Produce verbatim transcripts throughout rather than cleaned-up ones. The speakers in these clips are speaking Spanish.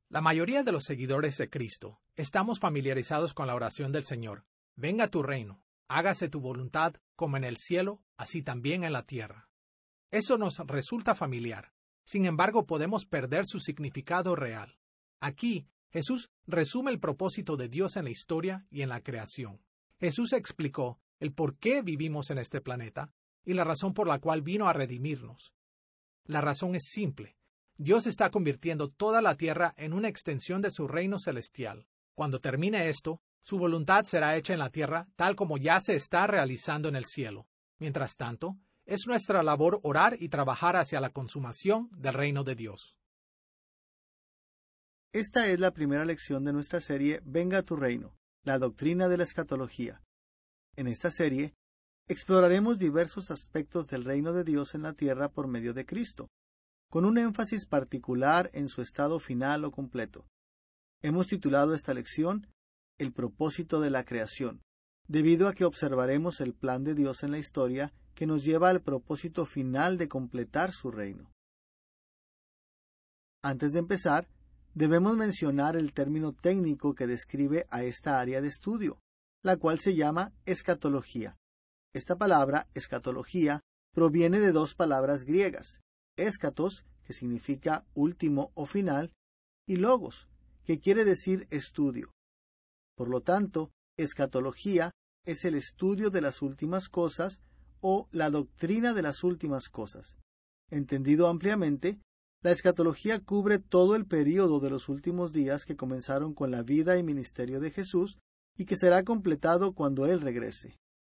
La mayoría de los seguidores de Cristo estamos familiarizados con la oración del Señor: venga tu reino, hágase tu voluntad, como en el cielo, así también en la tierra. Eso nos resulta familiar. Sin embargo, podemos perder su significado real. Aquí, Jesús resume el propósito de Dios en la historia y en la creación. Jesús explicó el por qué vivimos en este planeta y la razón por la cual vino a redimirnos. La razón es simple. Dios está convirtiendo toda la tierra en una extensión de su reino celestial. Cuando termine esto, su voluntad será hecha en la tierra tal como ya se está realizando en el cielo. Mientras tanto, es nuestra labor orar y trabajar hacia la consumación del reino de Dios. Esta es la primera lección de nuestra serie Venga tu reino, la doctrina de la escatología. En esta serie, exploraremos diversos aspectos del reino de Dios en la tierra por medio de Cristo, con un énfasis particular en su estado final o completo. Hemos titulado esta lección El propósito de la creación, debido a que observaremos el plan de Dios en la historia que nos lleva al propósito final de completar su reino. Antes de empezar, debemos mencionar el término técnico que describe a esta área de estudio, la cual se llama escatología. Esta palabra, escatología, proviene de dos palabras griegas: eschatos, que significa último o final, y logos, que quiere decir estudio. Por lo tanto, escatología es el estudio de las últimas cosas o la doctrina de las últimas cosas. Entendido ampliamente, la escatología cubre todo el período de los últimos días que comenzaron con la vida y ministerio de Jesús y que será completado cuando Él regrese.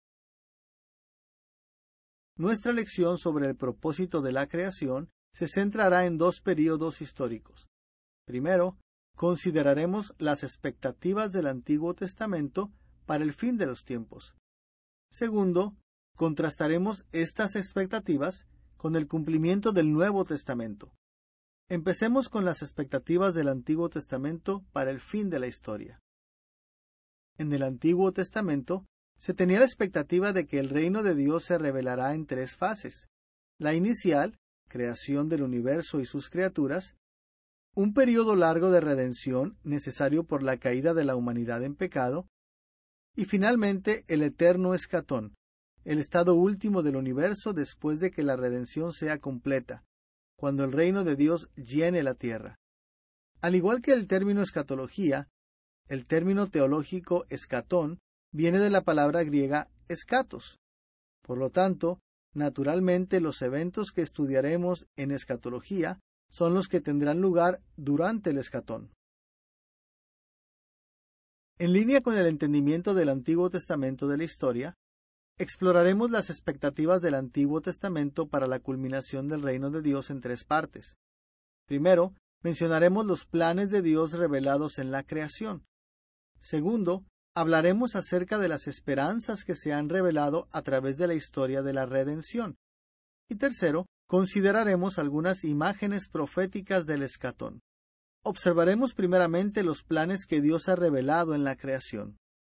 Nuestra lección sobre el propósito de la creación se centrará en dos períodos históricos. Primero, consideraremos las expectativas del Antiguo Testamento para el fin de los tiempos. Segundo, contrastaremos estas expectativas con el cumplimiento del Nuevo Testamento. Empecemos con las expectativas del Antiguo Testamento para el fin de la historia. En el Antiguo Testamento, se tenía la expectativa de que el reino de Dios se revelará en tres fases: la inicial, creación del universo y sus criaturas; un período largo de redención necesario por la caída de la humanidad en pecado; y finalmente el eterno escatón, el estado último del universo después de que la redención sea completa, cuando el reino de Dios llene la tierra. Al igual que el término escatología, el término teológico escatón viene de la palabra griega escatos. Por lo tanto, naturalmente los eventos que estudiaremos en escatología son los que tendrán lugar durante el escatón. En línea con el entendimiento del Antiguo Testamento de la historia, exploraremos las expectativas del Antiguo Testamento para la culminación del reino de Dios en tres partes. Primero, mencionaremos los planes de Dios revelados en la creación. Segundo, hablaremos acerca de las esperanzas que se han revelado a través de la historia de la redención. Y tercero, consideraremos algunas imágenes proféticas del escatón. Observaremos primeramente los planes que Dios ha revelado en la creación.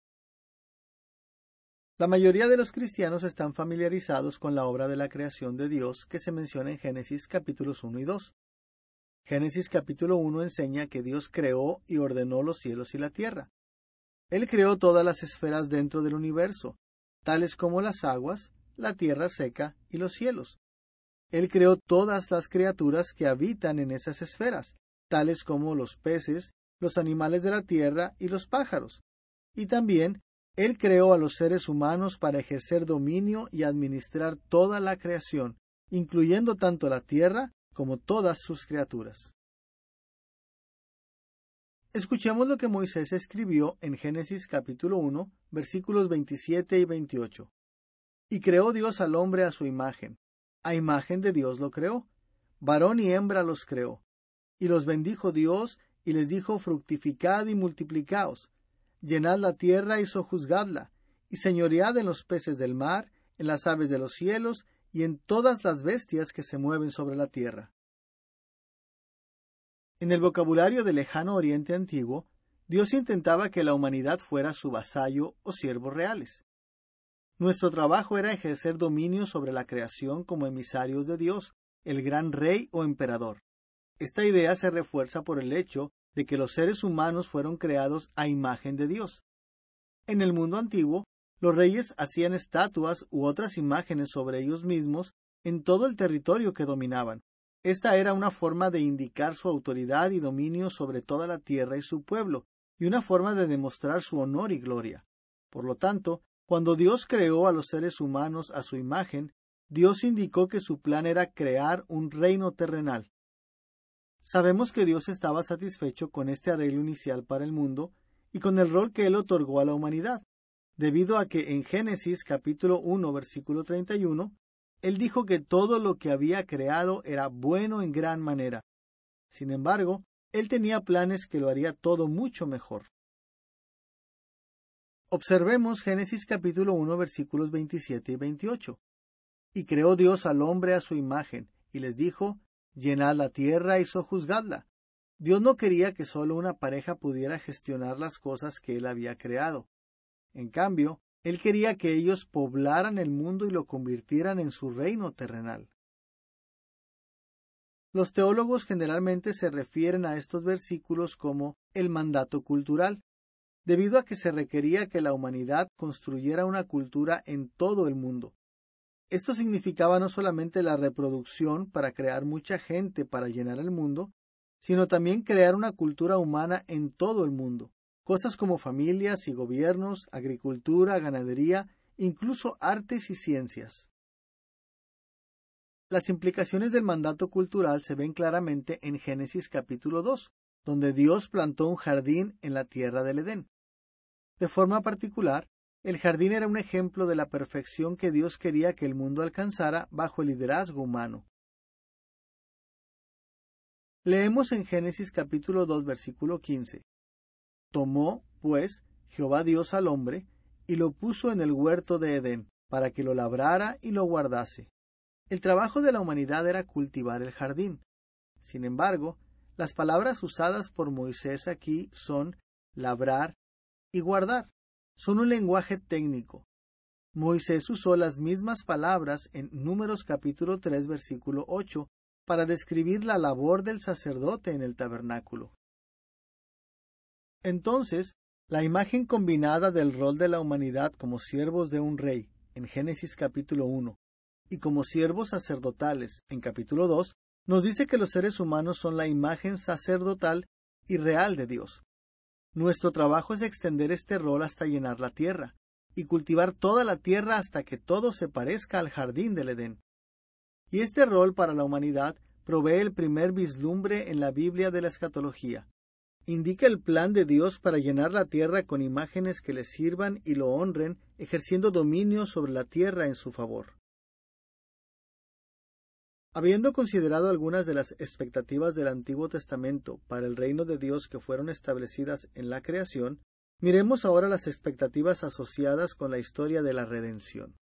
La mayoría de los cristianos están familiarizados con la obra de la creación de Dios que se menciona en Génesis capítulos uno y dos. Génesis capítulo uno enseña que Dios creó y ordenó los cielos y la tierra. Él creó todas las esferas dentro del universo, tales como las aguas, la tierra seca y los cielos. Él creó todas las criaturas que habitan en esas esferas, tales como los peces, los animales de la tierra y los pájaros. Y también, Él creó a los seres humanos para ejercer dominio y administrar toda la creación, incluyendo tanto la tierra como todas sus criaturas. Escuchemos lo que Moisés escribió en Génesis capítulo uno, versículos veintisiete y veintiocho. Y creó Dios al hombre a su imagen. A imagen de Dios lo creó. Varón y hembra los creó. Y los bendijo Dios, y les dijo: fructificad y multiplicaos. Llenad la tierra y sojuzgadla, y señoread en los peces del mar, en las aves de los cielos, y en todas las bestias que se mueven sobre la tierra. En el vocabulario del lejano Oriente antiguo, Dios intentaba que la humanidad fuera su vasallo o siervos reales. Nuestro trabajo era ejercer dominio sobre la creación como emisarios de Dios, el gran rey o emperador. Esta idea se refuerza por el hecho de que los seres humanos fueron creados a imagen de Dios. En el mundo antiguo, los reyes hacían estatuas u otras imágenes sobre ellos mismos en todo el territorio que dominaban. Esta era una forma de indicar su autoridad y dominio sobre toda la tierra y su pueblo, y una forma de demostrar su honor y gloria. Por lo tanto, cuando Dios creó a los seres humanos a su imagen, Dios indicó que su plan era crear un reino terrenal. Sabemos que Dios estaba satisfecho con este arreglo inicial para el mundo y con el rol que Él otorgó a la humanidad, debido a que en Génesis capítulo uno versículo treinta y uno, Él dijo que todo lo que había creado era bueno en gran manera. Sin embargo, Él tenía planes que lo haría todo mucho mejor. Observemos Génesis capítulo uno versículos veintisiete y veintiocho. Y creó Dios al hombre a su imagen, y les dijo, llenad la tierra y sojuzgadla. Dios no quería que solo una pareja pudiera gestionar las cosas que Él había creado. En cambio, Él quería que ellos poblaran el mundo y lo convirtieran en su reino terrenal. Los teólogos generalmente se refieren a estos versículos como el mandato cultural, debido a que se requería que la humanidad construyera una cultura en todo el mundo. Esto significaba no solamente la reproducción para crear mucha gente para llenar el mundo, sino también crear una cultura humana en todo el mundo. Cosas como familias y gobiernos, agricultura, ganadería, incluso artes y ciencias. Las implicaciones del mandato cultural se ven claramente en Génesis capítulo dos, donde Dios plantó un jardín en la tierra del Edén. De forma particular, el jardín era un ejemplo de la perfección que Dios quería que el mundo alcanzara bajo el liderazgo humano. Leemos en Génesis capítulo dos versículo quince. Tomó, pues, Jehová Dios al hombre, y lo puso en el huerto de Edén, para que lo labrara y lo guardase. El trabajo de la humanidad era cultivar el jardín. Sin embargo, las palabras usadas por Moisés aquí son labrar y guardar. Son un lenguaje técnico. Moisés usó las mismas palabras en Números capítulo tres versículo ocho para describir la labor del sacerdote en el tabernáculo. Entonces, la imagen combinada del rol de la humanidad como siervos de un rey en Génesis capítulo uno y como siervos sacerdotales en capítulo dos nos dice que los seres humanos son la imagen sacerdotal y real de Dios. Nuestro trabajo es extender este rol hasta llenar la tierra y cultivar toda la tierra hasta que todo se parezca al jardín del Edén. Y este rol para la humanidad provee el primer vislumbre en la Biblia de la escatología. Indica el plan de Dios para llenar la tierra con imágenes que le sirvan y lo honren, ejerciendo dominio sobre la tierra en su favor. Habiendo considerado algunas de las expectativas del Antiguo Testamento para el reino de Dios que fueron establecidas en la creación, miremos ahora las expectativas asociadas con la historia de la redención.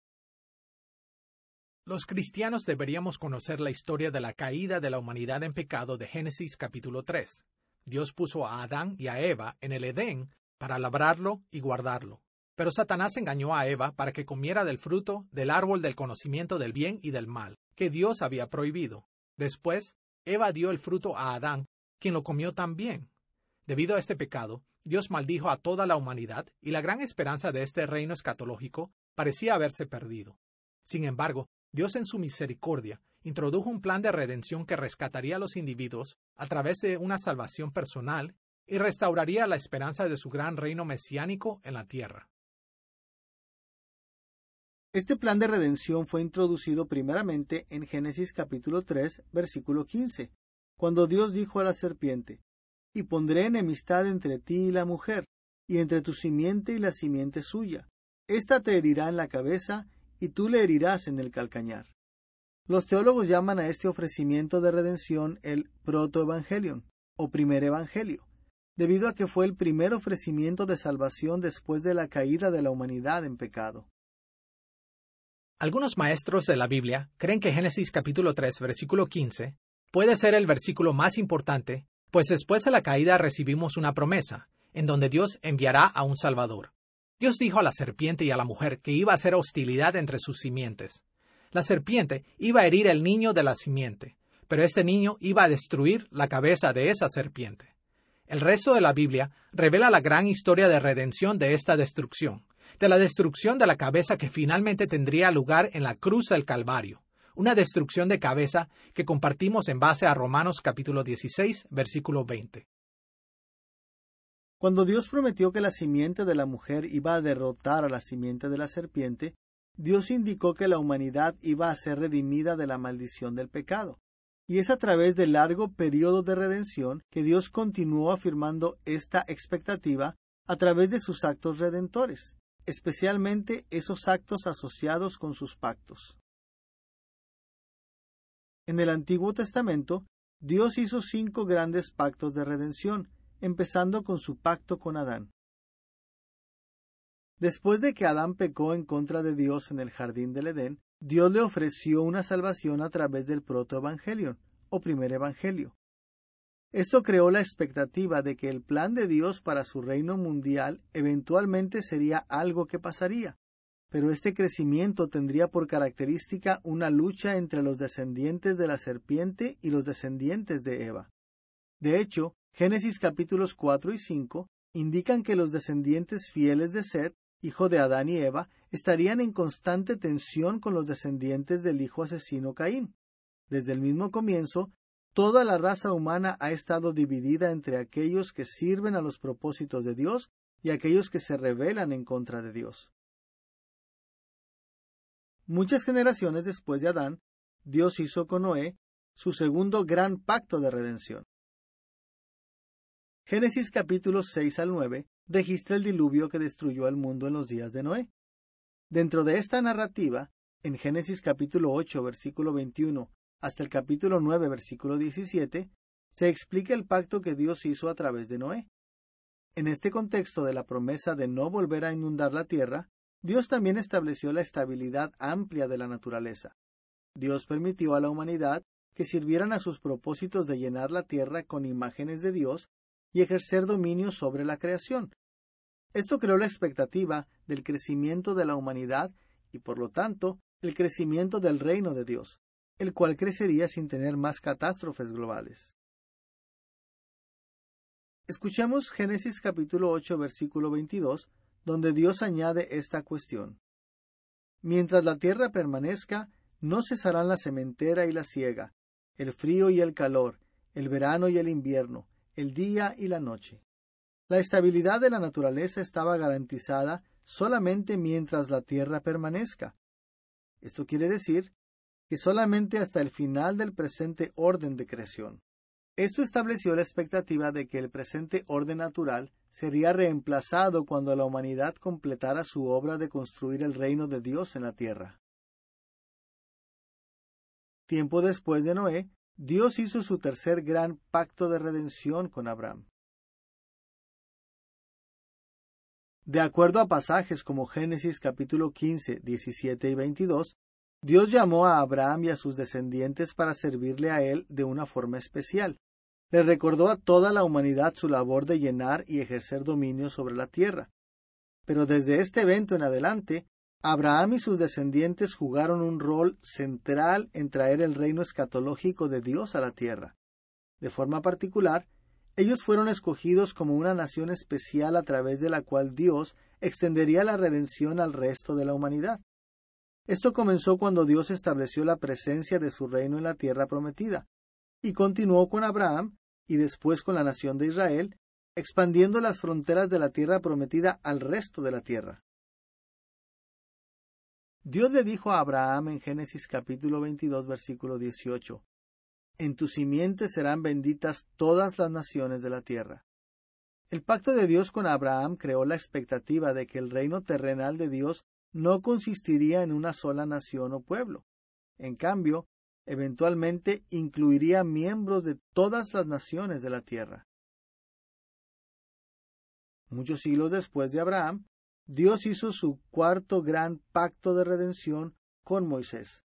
Los cristianos deberíamos conocer la historia de la caída de la humanidad en pecado de Génesis capítulo tres. Dios puso a Adán y a Eva en el Edén para labrarlo y guardarlo. Pero Satanás engañó a Eva para que comiera del fruto del árbol del conocimiento del bien y del mal, que Dios había prohibido. Después, Eva dio el fruto a Adán, quien lo comió también. Debido a este pecado, Dios maldijo a toda la humanidad y la gran esperanza de este reino escatológico parecía haberse perdido. Sin embargo, Dios en su misericordia introdujo un plan de redención que rescataría a los individuos a través de una salvación personal y restauraría la esperanza de su gran reino mesiánico en la tierra. Este plan de redención fue introducido primeramente en Génesis capítulo tres, versículo quince, cuando Dios dijo a la serpiente, «Y pondré enemistad entre ti y la mujer, y entre tu simiente y la simiente suya. Ésta te herirá en la cabeza, y tú le herirás en el calcañar». Los teólogos llaman a este ofrecimiento de redención el protoevangelion, o primer evangelio, debido a que fue el primer ofrecimiento de salvación después de la caída de la humanidad en pecado. Algunos maestros de la Biblia creen que Génesis capítulo tres, versículo quince, puede ser el versículo más importante, pues después de la caída recibimos una promesa, en donde Dios enviará a un Salvador. Dios dijo a la serpiente y a la mujer que iba a hacer hostilidad entre sus simientes. La serpiente iba a herir al niño de la simiente, pero este niño iba a destruir la cabeza de esa serpiente. El resto de la Biblia revela la gran historia de redención de esta destrucción, de la destrucción de la cabeza que finalmente tendría lugar en la cruz del Calvario, una destrucción de cabeza que compartimos en base a Romanos capítulo dieciséis, versículo veinte. Cuando Dios prometió que la simiente de la mujer iba a derrotar a la simiente de la serpiente, Dios indicó que la humanidad iba a ser redimida de la maldición del pecado. Y es a través del largo periodo de redención que Dios continuó afirmando esta expectativa a través de sus actos redentores, especialmente esos actos asociados con sus pactos. En el Antiguo Testamento, Dios hizo cinco grandes pactos de redención, empezando con su pacto con Adán. Después de que Adán pecó en contra de Dios en el jardín del Edén, Dios le ofreció una salvación a través del protoevangelion, o primer evangelio. Esto creó la expectativa de que el plan de Dios para su reino mundial eventualmente sería algo que pasaría, pero este crecimiento tendría por característica una lucha entre los descendientes de la serpiente y los descendientes de Eva. De hecho, Génesis capítulos cuatro y cinco indican que los descendientes fieles de Set, hijo de Adán y Eva, estarían en constante tensión con los descendientes del hijo asesino Caín. Desde el mismo comienzo, toda la raza humana ha estado dividida entre aquellos que sirven a los propósitos de Dios y aquellos que se rebelan en contra de Dios. Muchas generaciones después de Adán, Dios hizo con Noé su segundo gran pacto de redención. Génesis capítulos seis al nueve registra el diluvio que destruyó el mundo en los días de Noé. Dentro de esta narrativa, en Génesis capítulo ocho, versículo veintiuno, hasta el capítulo nueve, versículo diecisiete, se explica el pacto que Dios hizo a través de Noé. En este contexto de la promesa de no volver a inundar la tierra, Dios también estableció la estabilidad amplia de la naturaleza. Dios permitió a la humanidad que sirvieran a sus propósitos de llenar la tierra con imágenes de Dios y ejercer dominio sobre la creación. Esto creó la expectativa del crecimiento de la humanidad y, por lo tanto, el crecimiento del reino de Dios, el cual crecería sin tener más catástrofes globales. Escuchemos Génesis capítulo ocho, versículo veintidós, donde Dios añade esta cuestión. Mientras la tierra permanezca, no cesarán la sementera y la siega, el frío y el calor, el verano y el invierno, el día y la noche. La estabilidad de la naturaleza estaba garantizada solamente mientras la tierra permanezca. Esto quiere decir que solamente hasta el final del presente orden de creación. Esto estableció la expectativa de que el presente orden natural sería reemplazado cuando la humanidad completara su obra de construir el reino de Dios en la tierra. Tiempo después de Noé, Dios hizo su tercer gran pacto de redención con Abraham. De acuerdo a pasajes como Génesis capítulo quince, diecisiete y veintidós, Dios llamó a Abraham y a sus descendientes para servirle a él de una forma especial. Le recordó a toda la humanidad su labor de llenar y ejercer dominio sobre la tierra. Pero desde este evento en adelante, Abraham y sus descendientes jugaron un rol central en traer el reino escatológico de Dios a la tierra. De forma particular, ellos fueron escogidos como una nación especial a través de la cual Dios extendería la redención al resto de la humanidad. Esto comenzó cuando Dios estableció la presencia de su reino en la tierra prometida, y continuó con Abraham y después con la nación de Israel, expandiendo las fronteras de la tierra prometida al resto de la tierra. Dios le dijo a Abraham en Génesis capítulo veintidós, versículo dieciocho, «En tu simiente serán benditas todas las naciones de la tierra». El pacto de Dios con Abraham creó la expectativa de que el reino terrenal de Dios no consistiría en una sola nación o pueblo. En cambio, eventualmente incluiría miembros de todas las naciones de la tierra. Muchos siglos después de Abraham, Dios hizo su cuarto gran pacto de redención con Moisés.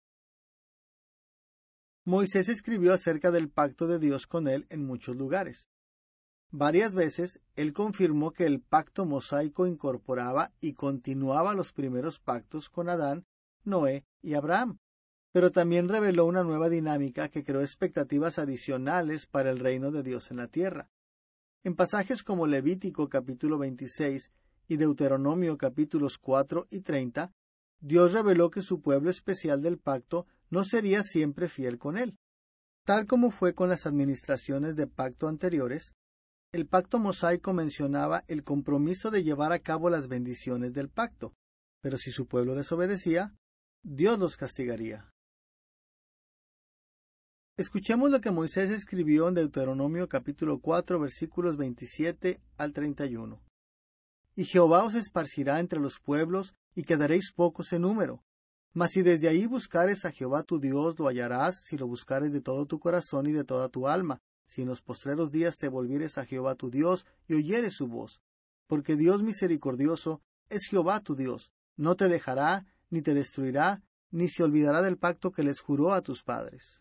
Moisés escribió acerca del pacto de Dios con él en muchos lugares. Varias veces él confirmó que el pacto mosaico incorporaba y continuaba los primeros pactos con Adán, Noé y Abraham, pero también reveló una nueva dinámica que creó expectativas adicionales para el reino de Dios en la tierra. En pasajes como Levítico capítulo veintiséis y Deuteronomio capítulos cuatro y treinta, Dios reveló que su pueblo especial del pacto no sería siempre fiel con él. Tal como fue con las administraciones de pacto anteriores, el pacto mosaico mencionaba el compromiso de llevar a cabo las bendiciones del pacto, pero si su pueblo desobedecía, Dios los castigaría. Escuchemos lo que Moisés escribió en Deuteronomio capítulo cuatro versículos veintisiete al treinta y uno. Y Jehová os esparcirá entre los pueblos, y quedaréis pocos en número. Mas si desde ahí buscares a Jehová tu Dios, lo hallarás, si lo buscares de todo tu corazón y de toda tu alma, si en los postreros días te volvieres a Jehová tu Dios, y oyeres su voz. Porque Dios misericordioso es Jehová tu Dios, no te dejará, ni te destruirá, ni se olvidará del pacto que les juró a tus padres.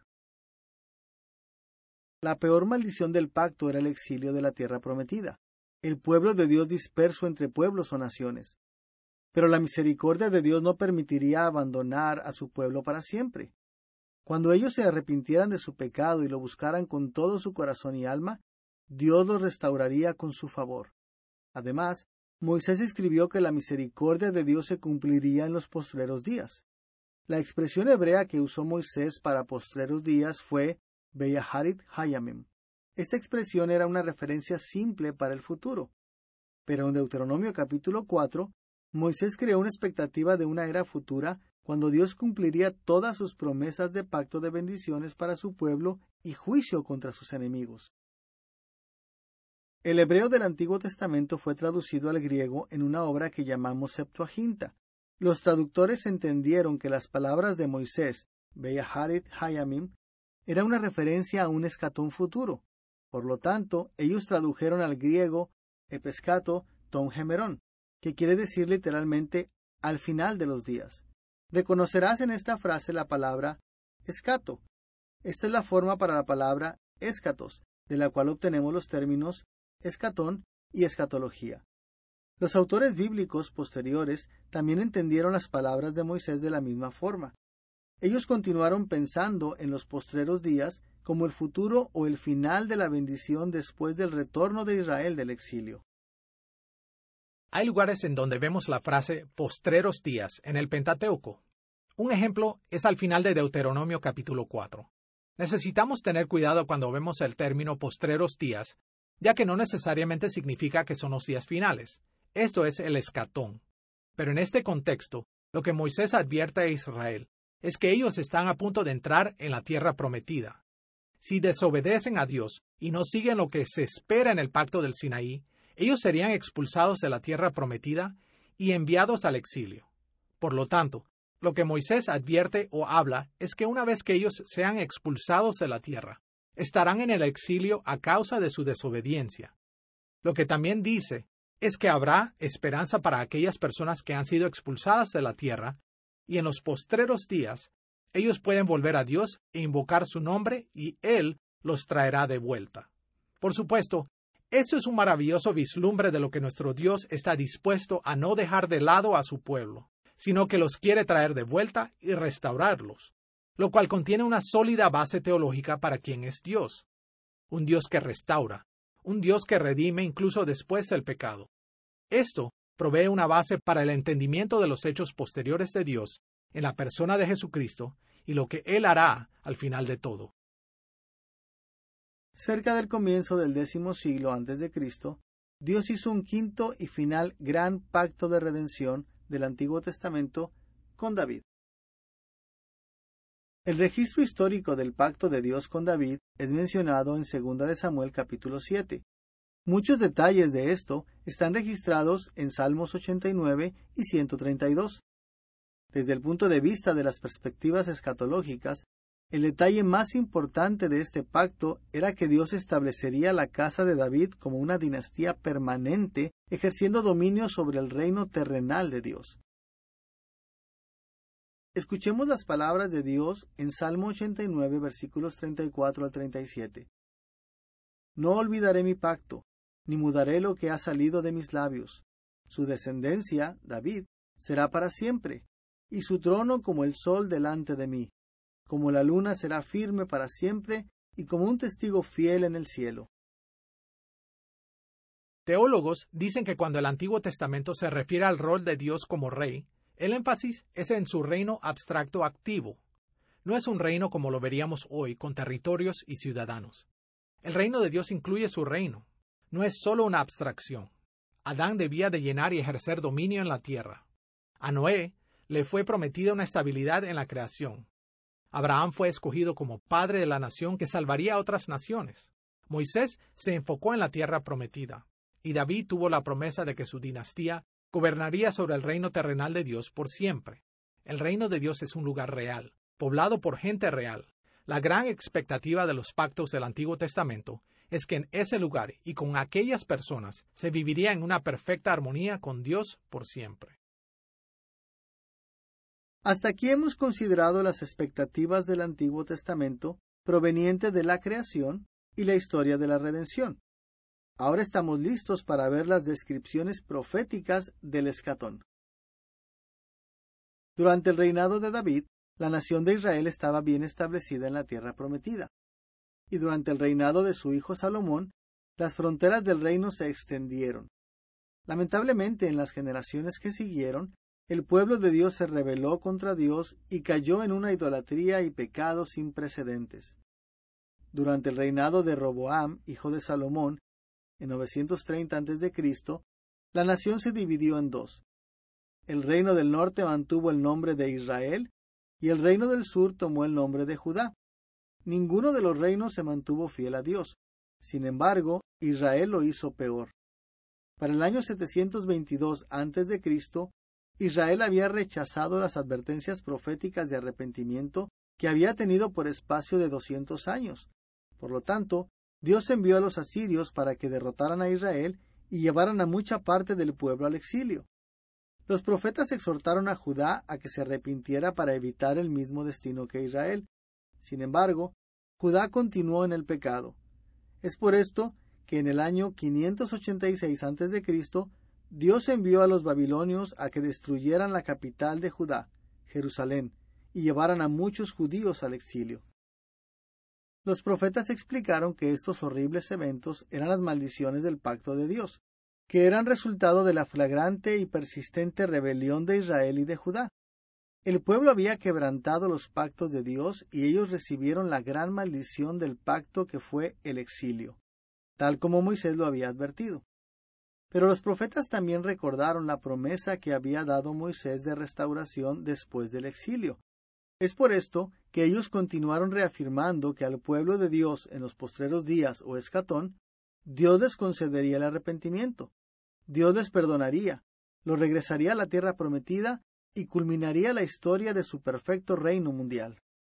La peor maldición del pacto era el exilio de la tierra prometida, el pueblo de Dios disperso entre pueblos o naciones. Pero la misericordia de Dios no permitiría abandonar a su pueblo para siempre. Cuando ellos se arrepintieran de su pecado y lo buscaran con todo su corazón y alma, Dios los restauraría con su favor. Además, Moisés escribió que la misericordia de Dios se cumpliría en los postreros días. La expresión hebrea que usó Moisés para postreros días fue Beyaharit Hayamim. Esta expresión era una referencia simple para el futuro. Pero en Deuteronomio capítulo cuatro, Moisés creó una expectativa de una era futura cuando Dios cumpliría todas sus promesas de pacto de bendiciones para su pueblo y juicio contra sus enemigos. El hebreo del Antiguo Testamento fue traducido al griego en una obra que llamamos Septuaginta. Los traductores entendieron que las palabras de Moisés, Beyaharit Hayamim, era una referencia a un escatón futuro. Por lo tanto, ellos tradujeron al griego Epescato Ton Gemerón, que quiere decir literalmente al final de los días. Reconocerás en esta frase la palabra escato. Esta es la forma para la palabra escatos, de la cual obtenemos los términos escatón y escatología. Los autores bíblicos posteriores también entendieron las palabras de Moisés de la misma forma. Ellos continuaron pensando en los postreros días como el futuro o el final de la bendición después del retorno de Israel del exilio. Hay lugares en donde vemos la frase postreros días en el Pentateuco. Un ejemplo es al final de Deuteronomio capítulo cuatro. Necesitamos tener cuidado cuando vemos el término postreros días, ya que no necesariamente significa que son los días finales. Esto es el escatón. Pero en este contexto, lo que Moisés advierte a Israel es que ellos están a punto de entrar en la tierra prometida. Si desobedecen a Dios y no siguen lo que se espera en el pacto del Sinaí, ellos serían expulsados de la tierra prometida y enviados al exilio. Por lo tanto, lo que Moisés advierte o habla es que una vez que ellos sean expulsados de la tierra, estarán en el exilio a causa de su desobediencia. Lo que también dice es que habrá esperanza para aquellas personas que han sido expulsadas de la tierra, y en los postreros días, ellos pueden volver a Dios e invocar su nombre y Él los traerá de vuelta. Por supuesto, esto es un maravilloso vislumbre de lo que nuestro Dios está dispuesto a no dejar de lado a su pueblo, sino que los quiere traer de vuelta y restaurarlos, lo cual contiene una sólida base teológica para quien es Dios. Un Dios que restaura, un Dios que redime incluso después del pecado. Esto provee una base para el entendimiento de los hechos posteriores de Dios en la persona de Jesucristo y lo que Él hará al final de todo. Cerca del comienzo del décimo siglo antes de Cristo, Dios hizo un quinto y final gran pacto de redención del Antiguo Testamento con David. El registro histórico del pacto de Dios con David es mencionado en segunda de Samuel capítulo siete. Muchos detalles de esto están registrados en Salmos ochenta y nueve y ciento treinta y dos. Desde el punto de vista de las perspectivas escatológicas, el detalle más importante de este pacto era que Dios establecería la casa de David como una dinastía permanente, ejerciendo dominio sobre el reino terrenal de Dios. Escuchemos las palabras de Dios en Salmo ochenta y nueve, versículos treinta y cuatro al treinta y siete. No olvidaré mi pacto, ni mudaré lo que ha salido de mis labios. Su descendencia, David, será para siempre, y su trono como el sol delante de mí. Como la luna será firme para siempre, y como un testigo fiel en el cielo. Teólogos dicen que cuando el Antiguo Testamento se refiere al rol de Dios como rey, el énfasis es en su reino abstracto activo. No es un reino como lo veríamos hoy, con territorios y ciudadanos. El reino de Dios incluye su reino. No es solo una abstracción. Adán debía de llenar y ejercer dominio en la tierra. A Noé le fue prometida una estabilidad en la creación. Abraham fue escogido como padre de la nación que salvaría a otras naciones. Moisés se enfocó en la tierra prometida, y David tuvo la promesa de que su dinastía gobernaría sobre el reino terrenal de Dios por siempre. El reino de Dios es un lugar real, poblado por gente real. La gran expectativa de los pactos del Antiguo Testamento es que en ese lugar y con aquellas personas se viviría en una perfecta armonía con Dios por siempre. Hasta aquí hemos considerado las expectativas del Antiguo Testamento provenientes de la creación y la historia de la redención. Ahora estamos listos para ver las descripciones proféticas del escatón. Durante el reinado de David, la nación de Israel estaba bien establecida en la tierra prometida. Y durante el reinado de su hijo Salomón, las fronteras del reino se extendieron. Lamentablemente, en las generaciones que siguieron, el pueblo de Dios se rebeló contra Dios y cayó en una idolatría y pecado sin precedentes. Durante el reinado de Roboam, hijo de Salomón, en novecientos treinta antes de Cristo, la nación se dividió en dos. El reino del norte mantuvo el nombre de Israel y el reino del sur tomó el nombre de Judá. Ninguno de los reinos se mantuvo fiel a Dios. Sin embargo, Israel lo hizo peor. Para el año setecientos veintidós antes de Cristo, Israel había rechazado las advertencias proféticas de arrepentimiento que había tenido por espacio de doscientos años. Por lo tanto, Dios envió a los asirios para que derrotaran a Israel y llevaran a mucha parte del pueblo al exilio. Los profetas exhortaron a Judá a que se arrepintiera para evitar el mismo destino que Israel. Sin embargo, Judá continuó en el pecado. Es por esto que en el año quinientos ochenta y seis antes de Cristo, Dios envió a los babilonios a que destruyeran la capital de Judá, Jerusalén, y llevaran a muchos judíos al exilio. Los profetas explicaron que estos horribles eventos eran las maldiciones del pacto de Dios, que eran resultado de la flagrante y persistente rebelión de Israel y de Judá. El pueblo había quebrantado los pactos de Dios y ellos recibieron la gran maldición del pacto que fue el exilio, tal como Moisés lo había advertido. Pero los profetas también recordaron la promesa que había dado Moisés de restauración después del exilio. Es por esto que ellos continuaron reafirmando que al pueblo de Dios en los postreros días o escatón, Dios les concedería el arrepentimiento, Dios les perdonaría, los regresaría a la tierra prometida y culminaría la historia de su perfecto reino mundial.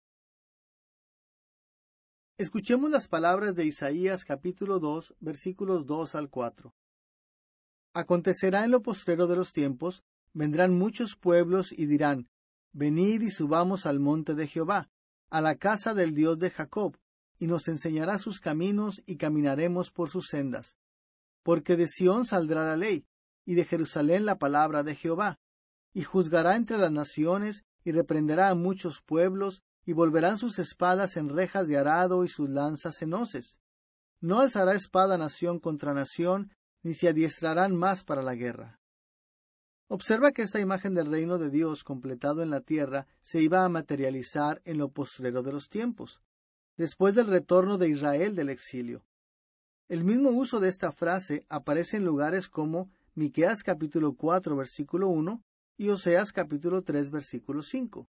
Escuchemos las palabras de Isaías capítulo dos, versículos dos al cuatro. Acontecerá en lo postrero de los tiempos, vendrán muchos pueblos y dirán, venid y subamos al monte de Jehová, a la casa del Dios de Jacob, y nos enseñará sus caminos y caminaremos por sus sendas. Porque de Sión saldrá la ley, y de Jerusalén la palabra de Jehová, y juzgará entre las naciones, y reprenderá a muchos pueblos, y volverán sus espadas en rejas de arado y sus lanzas en hoces. No alzará espada nación contra nación, ni se adiestrarán más para la guerra. Observa que esta imagen del reino de Dios completado en la tierra se iba a materializar en lo postrero de los tiempos, después del retorno de Israel del exilio. El mismo uso de esta frase aparece en lugares como Miqueas capítulo cuatro versículo uno y Oseas capítulo tres versículo cinco.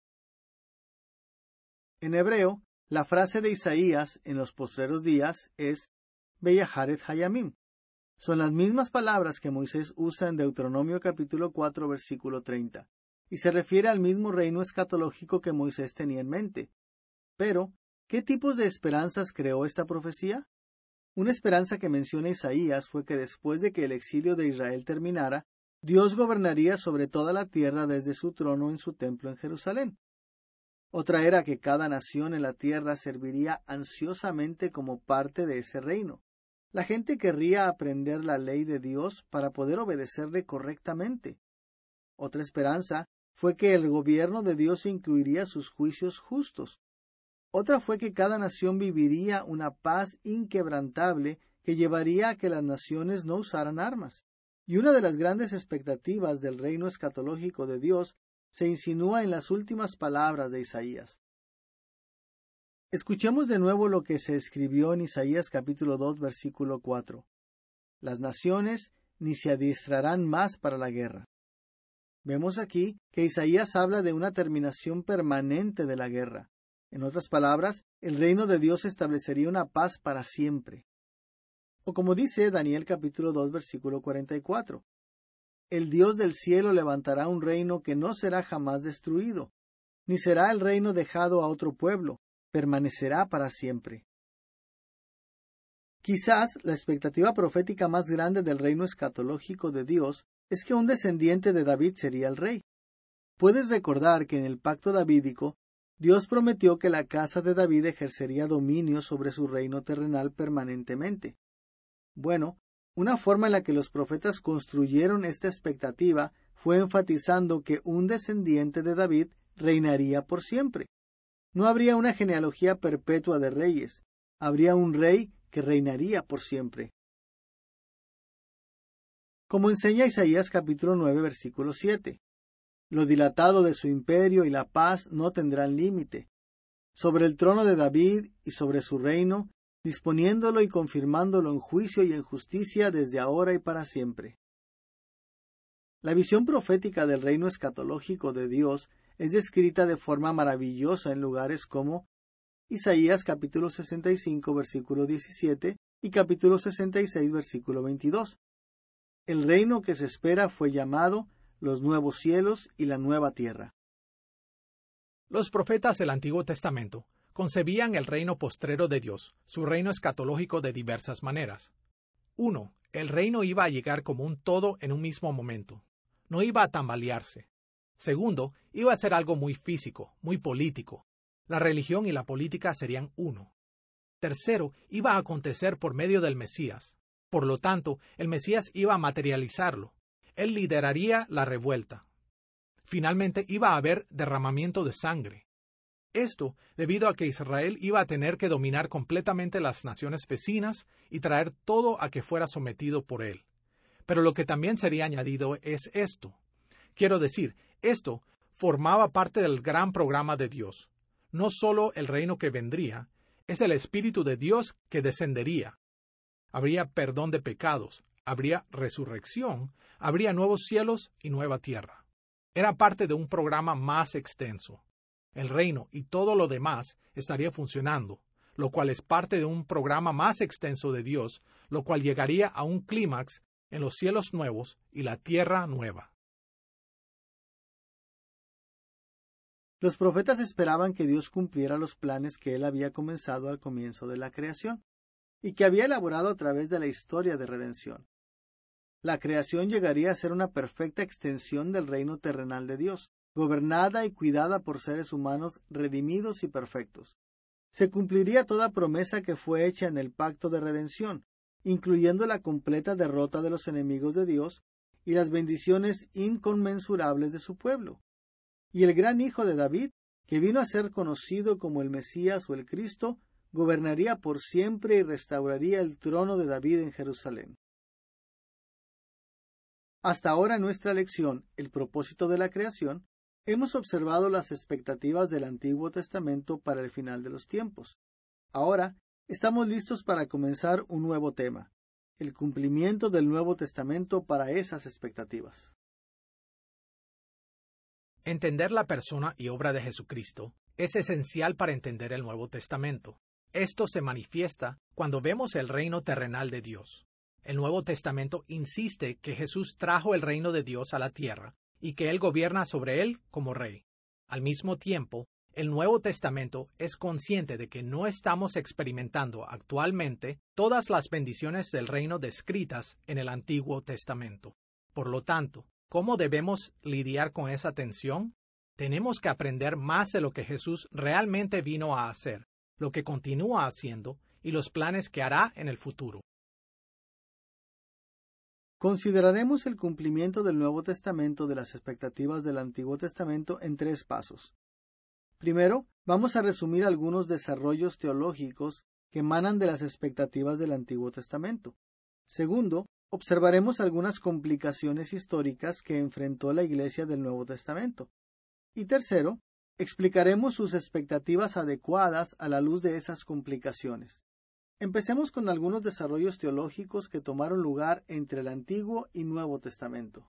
En hebreo, la frase de Isaías en los postreros días es Beyaharet Hayamim. Son las mismas palabras que Moisés usa en Deuteronomio capítulo cuatro versículo treinta, y se refiere al mismo reino escatológico que Moisés tenía en mente. Pero, ¿qué tipos de esperanzas creó esta profecía? Una esperanza que menciona Isaías fue que después de que el exilio de Israel terminara, Dios gobernaría sobre toda la tierra desde su trono en su templo en Jerusalén. Otra era que cada nación en la tierra serviría ansiosamente como parte de ese reino. La gente querría aprender la ley de Dios para poder obedecerle correctamente. Otra esperanza fue que el gobierno de Dios incluiría sus juicios justos. Otra fue que cada nación viviría una paz inquebrantable que llevaría a que las naciones no usaran armas. Y una de las grandes expectativas del reino escatológico de Dios se insinúa en las últimas palabras de Isaías. Escuchemos de nuevo lo que se escribió en Isaías capítulo dos, versículo cuatro. Las naciones ni se adiestrarán más para la guerra. Vemos aquí que Isaías habla de una terminación permanente de la guerra. En otras palabras, el reino de Dios establecería una paz para siempre. O como dice Daniel capítulo dos, versículo cuarenta y cuatro. El Dios del cielo levantará un reino que no será jamás destruido, ni será el reino dejado a otro pueblo, permanecerá para siempre. Quizás la expectativa profética más grande del reino escatológico de Dios es que un descendiente de David sería el rey. Puedes recordar que en el pacto davídico, Dios prometió que la casa de David ejercería dominio sobre su reino terrenal permanentemente. Bueno, una forma en la que los profetas construyeron esta expectativa fue enfatizando que un descendiente de David reinaría por siempre. No habría una genealogía perpetua de reyes, habría un rey que reinaría por siempre. Como enseña Isaías capítulo nueve, versículo siete. Lo dilatado de su imperio y la paz no tendrán límite. Sobre el trono de David y sobre su reino, disponiéndolo y confirmándolo en juicio y en justicia desde ahora y para siempre. La visión profética del reino escatológico de Dios es descrita de forma maravillosa en lugares como Isaías capítulo sesenta y cinco, versículo diecisiete y capítulo sesenta y seis, versículo veintidós. El reino que se espera fue llamado los nuevos cielos y la nueva tierra. Los profetas del Antiguo Testamento concebían el reino postrero de Dios, su reino escatológico, de diversas maneras. Uno, el reino iba a llegar como un todo en un mismo momento. No iba a tambalearse. Segundo, iba a ser algo muy físico, muy político. La religión y la política serían uno. Tercero, iba a acontecer por medio del Mesías. Por lo tanto, el Mesías iba a materializarlo. Él lideraría la revuelta. Finalmente, iba a haber derramamiento de sangre. Esto debido a que Israel iba a tener que dominar completamente las naciones vecinas y traer todo a que fuera sometido por él. Pero lo que también sería añadido es esto. Quiero decir, esto formaba parte del gran programa de Dios. No solo el reino que vendría, es el Espíritu de Dios que descendería. Habría perdón de pecados, habría resurrección, habría nuevos cielos y nueva tierra. Era parte de un programa más extenso. El reino y todo lo demás estaría funcionando, lo cual es parte de un programa más extenso de Dios, lo cual llegaría a un clímax en los cielos nuevos y la tierra nueva. Los profetas esperaban que Dios cumpliera los planes que Él había comenzado al comienzo de la creación y que había elaborado a través de la historia de redención. La creación llegaría a ser una perfecta extensión del reino terrenal de Dios, gobernada y cuidada por seres humanos redimidos y perfectos. Se cumpliría toda promesa que fue hecha en el pacto de redención, incluyendo la completa derrota de los enemigos de Dios y las bendiciones inconmensurables de su pueblo. Y el gran hijo de David, que vino a ser conocido como el Mesías o el Cristo, gobernaría por siempre y restauraría el trono de David en Jerusalén. Hasta ahora en nuestra lección, el propósito de la creación, hemos observado las expectativas del Antiguo Testamento para el final de los tiempos. Ahora, estamos listos para comenzar un nuevo tema, el cumplimiento del Nuevo Testamento para esas expectativas. Entender la persona y obra de Jesucristo es esencial para entender el Nuevo Testamento. Esto se manifiesta cuando vemos el reino terrenal de Dios. El Nuevo Testamento insiste que Jesús trajo el reino de Dios a la tierra y que Él gobierna sobre él como rey. Al mismo tiempo, el Nuevo Testamento es consciente de que no estamos experimentando actualmente todas las bendiciones del reino descritas en el Antiguo Testamento. Por lo tanto, ¿cómo debemos lidiar con esa tensión? Tenemos que aprender más de lo que Jesús realmente vino a hacer, lo que continúa haciendo y los planes que hará en el futuro. Consideraremos el cumplimiento del Nuevo Testamento de las expectativas del Antiguo Testamento en tres pasos. Primero, vamos a resumir algunos desarrollos teológicos que emanan de las expectativas del Antiguo Testamento. Segundo, observaremos algunas complicaciones históricas que enfrentó la Iglesia del Nuevo Testamento. Y tercero, explicaremos sus expectativas adecuadas a la luz de esas complicaciones. Empecemos con algunos desarrollos teológicos que tomaron lugar entre el Antiguo y Nuevo Testamento.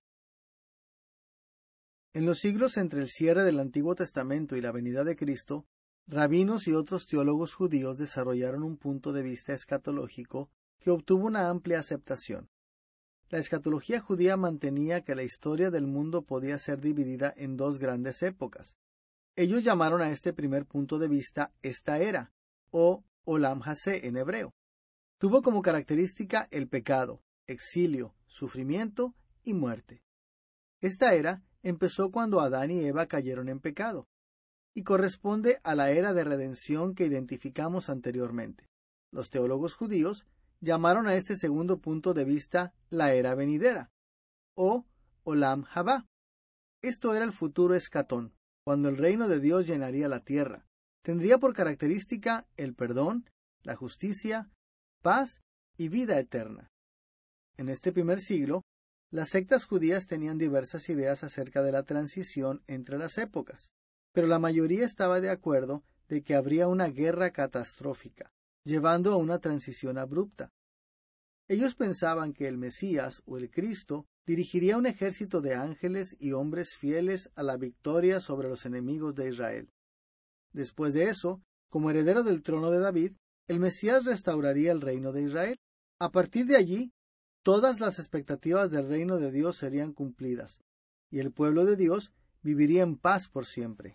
En los siglos entre el cierre del Antiguo Testamento y la venida de Cristo, rabinos y otros teólogos judíos desarrollaron un punto de vista escatológico que obtuvo una amplia aceptación. La escatología judía mantenía que la historia del mundo podía ser dividida en dos grandes épocas. Ellos llamaron a este primer punto de vista esta era, o Olam Hasé en hebreo. Tuvo como característica el pecado, exilio, sufrimiento y muerte. Esta era empezó cuando Adán y Eva cayeron en pecado, y corresponde a la era de redención que identificamos anteriormente. Los teólogos judíos llamaron a este segundo punto de vista la era venidera, o Olam Habá. Esto era el futuro escatón, cuando el reino de Dios llenaría la tierra. Tendría por característica el perdón, la justicia, paz y vida eterna. En este primer siglo, las sectas judías tenían diversas ideas acerca de la transición entre las épocas, pero la mayoría estaba de acuerdo de que habría una guerra catastrófica, llevando a una transición abrupta. Ellos pensaban que el Mesías o el Cristo dirigiría un ejército de ángeles y hombres fieles a la victoria sobre los enemigos de Israel. Después de eso, como heredero del trono de David, el Mesías restauraría el reino de Israel. A partir de allí, todas las expectativas del reino de Dios serían cumplidas, y el pueblo de Dios viviría en paz por siempre.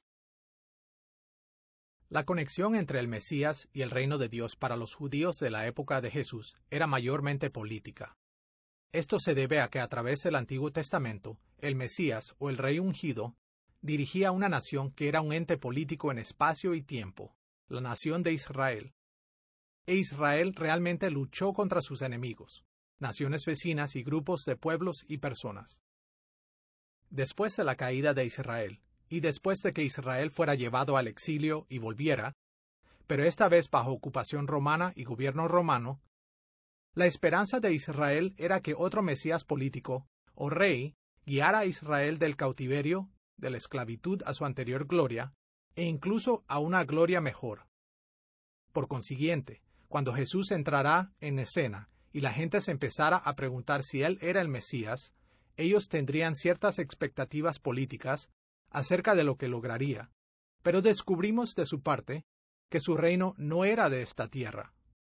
La conexión entre el Mesías y el reino de Dios para los judíos de la época de Jesús era mayormente política. Esto se debe a que a través del Antiguo Testamento, el Mesías o el Rey ungido dirigía una nación que era un ente político en espacio y tiempo, la nación de Israel. E Israel realmente luchó contra sus enemigos, naciones vecinas y grupos de pueblos y personas. Después de la caída de Israel, y después de que Israel fuera llevado al exilio y volviera, pero esta vez bajo ocupación romana y gobierno romano, la esperanza de Israel era que otro Mesías político, o rey, guiara a Israel del cautiverio, de la esclavitud a su anterior gloria, e incluso a una gloria mejor. Por consiguiente, cuando Jesús entrará en escena y la gente se empezara a preguntar si él era el Mesías, ellos tendrían ciertas expectativas políticas acerca de lo que lograría, pero descubrimos de su parte que su reino no era de esta tierra.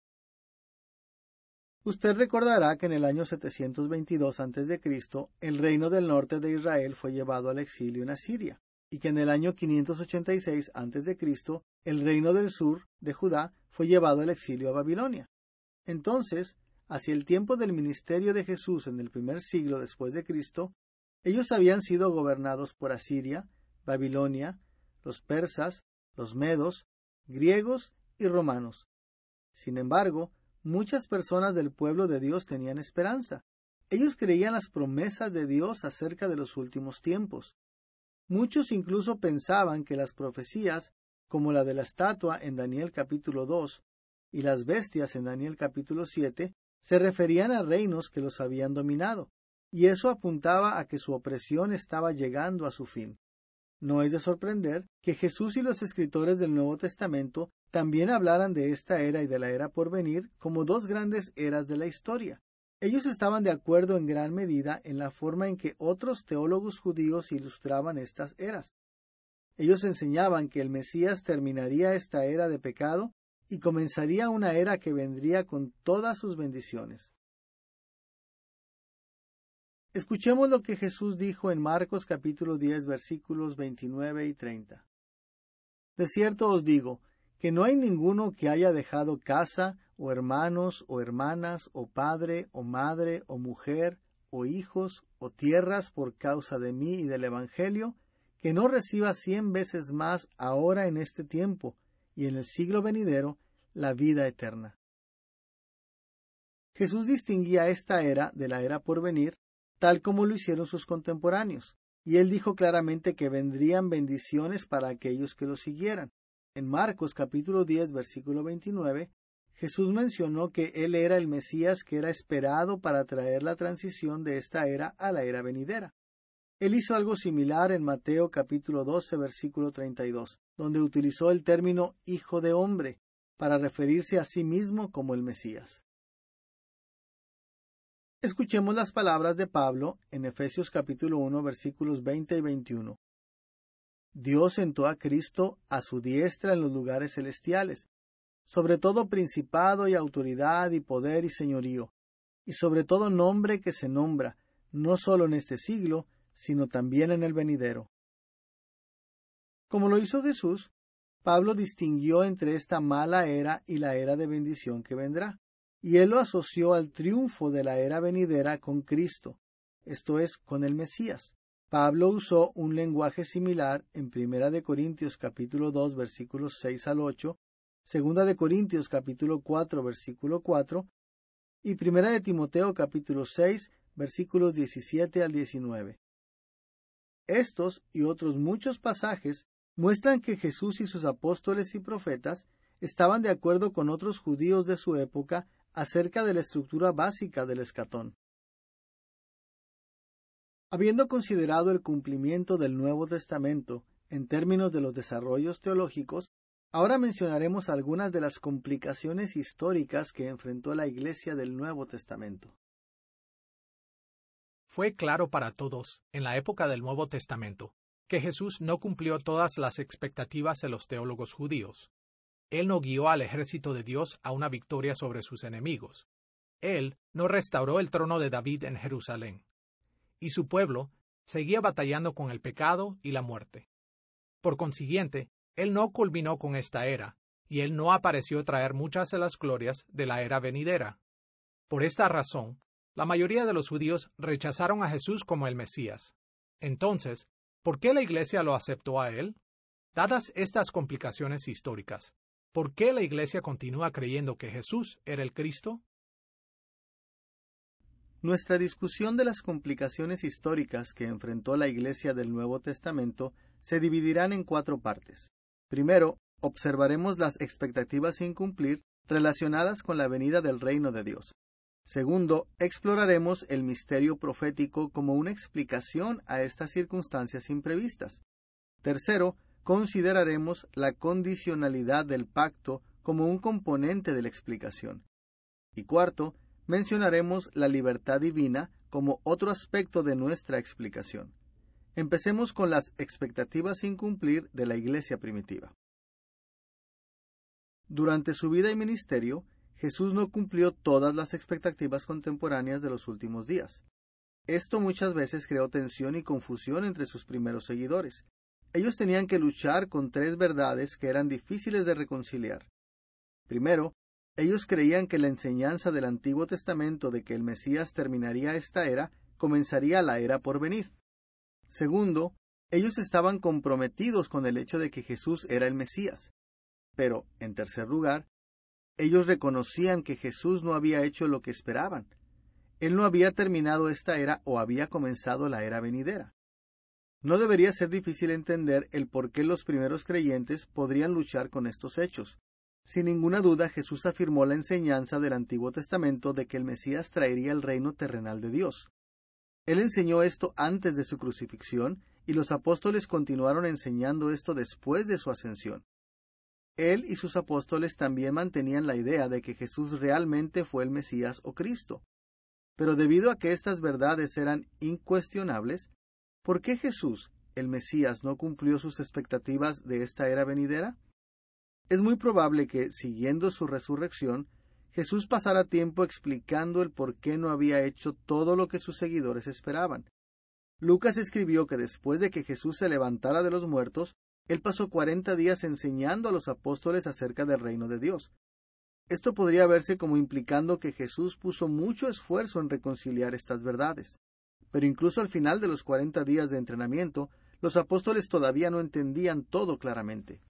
Usted recordará que en el año setecientos veintidós antes de Cristo el reino del norte de Israel fue llevado al exilio en Asiria, y que en el año quinientos ochenta y seis antes de Cristo el reino del sur de Judá fue llevado al exilio a Babilonia. Entonces, hacia el tiempo del ministerio de Jesús en el primer siglo después de Cristo, ellos habían sido gobernados por Asiria, Babilonia, los persas, los medos, griegos y romanos. Sin embargo, muchas personas del pueblo de Dios tenían esperanza. Ellos creían las promesas de Dios acerca de los últimos tiempos. Muchos incluso pensaban que las profecías, como la de la estatua en Daniel capítulo dos y las bestias en Daniel capítulo siete, se referían a reinos que los habían dominado, y eso apuntaba a que su opresión estaba llegando a su fin. No es de sorprender que Jesús y los escritores del Nuevo Testamento también hablaran de esta era y de la era por venir como dos grandes eras de la historia. Ellos estaban de acuerdo en gran medida en la forma en que otros teólogos judíos ilustraban estas eras. Ellos enseñaban que el Mesías terminaría esta era de pecado y comenzaría una era que vendría con todas sus bendiciones. Escuchemos lo que Jesús dijo en Marcos capítulo diez versículos veintinueve y treinta. De cierto os digo, que no hay ninguno que haya dejado casa, o hermanos, o hermanas, o padre, o madre, o mujer, o hijos, o tierras por causa de mí y del Evangelio, que no reciba cien veces más ahora en este tiempo, y en el siglo venidero, la vida eterna. Jesús distinguía esta era de la era por venir, tal como lo hicieron sus contemporáneos, y él dijo claramente que vendrían bendiciones para aquellos que lo siguieran. En Marcos capítulo diez versículo veintinueve, Jesús mencionó que Él era el Mesías que era esperado para traer la transición de esta era a la era venidera. Él hizo algo similar en Mateo capítulo doce, versículo treinta y dos, donde utilizó el término Hijo de Hombre para referirse a sí mismo como el Mesías. Escuchemos las palabras de Pablo en Efesios capítulo uno, versículos veinte y veintiuno. Dios sentó a Cristo a su diestra en los lugares celestiales, sobre todo principado y autoridad y poder y señorío, y sobre todo nombre que se nombra, no solo en este siglo, sino también en el venidero. Como lo hizo Jesús, Pablo distinguió entre esta mala era y la era de bendición que vendrá, y él lo asoció al triunfo de la era venidera con Cristo, esto es, con el Mesías. Pablo usó un lenguaje similar en Primera de Corintios capítulo dos versículos seis al ocho, Segunda de Corintios capítulo cuatro versículo cuatro y Primera de Timoteo capítulo seis versículos diecisiete al diecinueve. Estos y otros muchos pasajes muestran que Jesús y sus apóstoles y profetas estaban de acuerdo con otros judíos de su época acerca de la estructura básica del escatón. Habiendo considerado el cumplimiento del Nuevo Testamento en términos de los desarrollos teológicos, ahora mencionaremos algunas de las complicaciones históricas que enfrentó la Iglesia del Nuevo Testamento. Fue claro para todos, en la época del Nuevo Testamento, que Jesús no cumplió todas las expectativas de los teólogos judíos. Él no guió al ejército de Dios a una victoria sobre sus enemigos. Él no restauró el trono de David en Jerusalén. Y su pueblo seguía batallando con el pecado y la muerte. Por consiguiente, Él no culminó con esta era, y Él no apareció traer muchas de las glorias de la era venidera. Por esta razón, la mayoría de los judíos rechazaron a Jesús como el Mesías. Entonces, ¿por qué la Iglesia lo aceptó a Él? Dadas estas complicaciones históricas, ¿por qué la Iglesia continúa creyendo que Jesús era el Cristo? Nuestra discusión de las complicaciones históricas que enfrentó la Iglesia del Nuevo Testamento se dividirán en cuatro partes. Primero, observaremos las expectativas sin cumplir relacionadas con la venida del reino de Dios. Segundo, exploraremos el misterio profético como una explicación a estas circunstancias imprevistas. Tercero, consideraremos la condicionalidad del pacto como un componente de la explicación. Y cuarto, mencionaremos la libertad divina como otro aspecto de nuestra explicación. Empecemos con las expectativas sin cumplir de la Iglesia primitiva. Durante su vida y ministerio, Jesús no cumplió todas las expectativas contemporáneas de los últimos días. Esto muchas veces creó tensión y confusión entre sus primeros seguidores. Ellos tenían que luchar con tres verdades que eran difíciles de reconciliar. Primero, ellos creían que la enseñanza del Antiguo Testamento de que el Mesías terminaría esta era, comenzaría la era por venir. Segundo, ellos estaban comprometidos con el hecho de que Jesús era el Mesías. Pero, en tercer lugar, ellos reconocían que Jesús no había hecho lo que esperaban. Él no había terminado esta era o había comenzado la era venidera. No debería ser difícil entender el por qué los primeros creyentes podrían luchar con estos hechos. Sin ninguna duda, Jesús afirmó la enseñanza del Antiguo Testamento de que el Mesías traería el reino terrenal de Dios. Él enseñó esto antes de su crucifixión y los apóstoles continuaron enseñando esto después de su ascensión. Él y sus apóstoles también mantenían la idea de que Jesús realmente fue el Mesías o Cristo. Pero debido a que estas verdades eran incuestionables, ¿por qué Jesús, el Mesías, no cumplió sus expectativas de esta era venidera? Es muy probable que, siguiendo su resurrección, Jesús pasara tiempo explicando el por qué no había hecho todo lo que sus seguidores esperaban. Lucas escribió que después de que Jesús se levantara de los muertos, Él pasó cuarenta días enseñando a los apóstoles acerca del reino de Dios. Esto podría verse como implicando que Jesús puso mucho esfuerzo en reconciliar estas verdades. Pero incluso al final de los cuarenta días de entrenamiento, los apóstoles todavía no entendían todo claramente.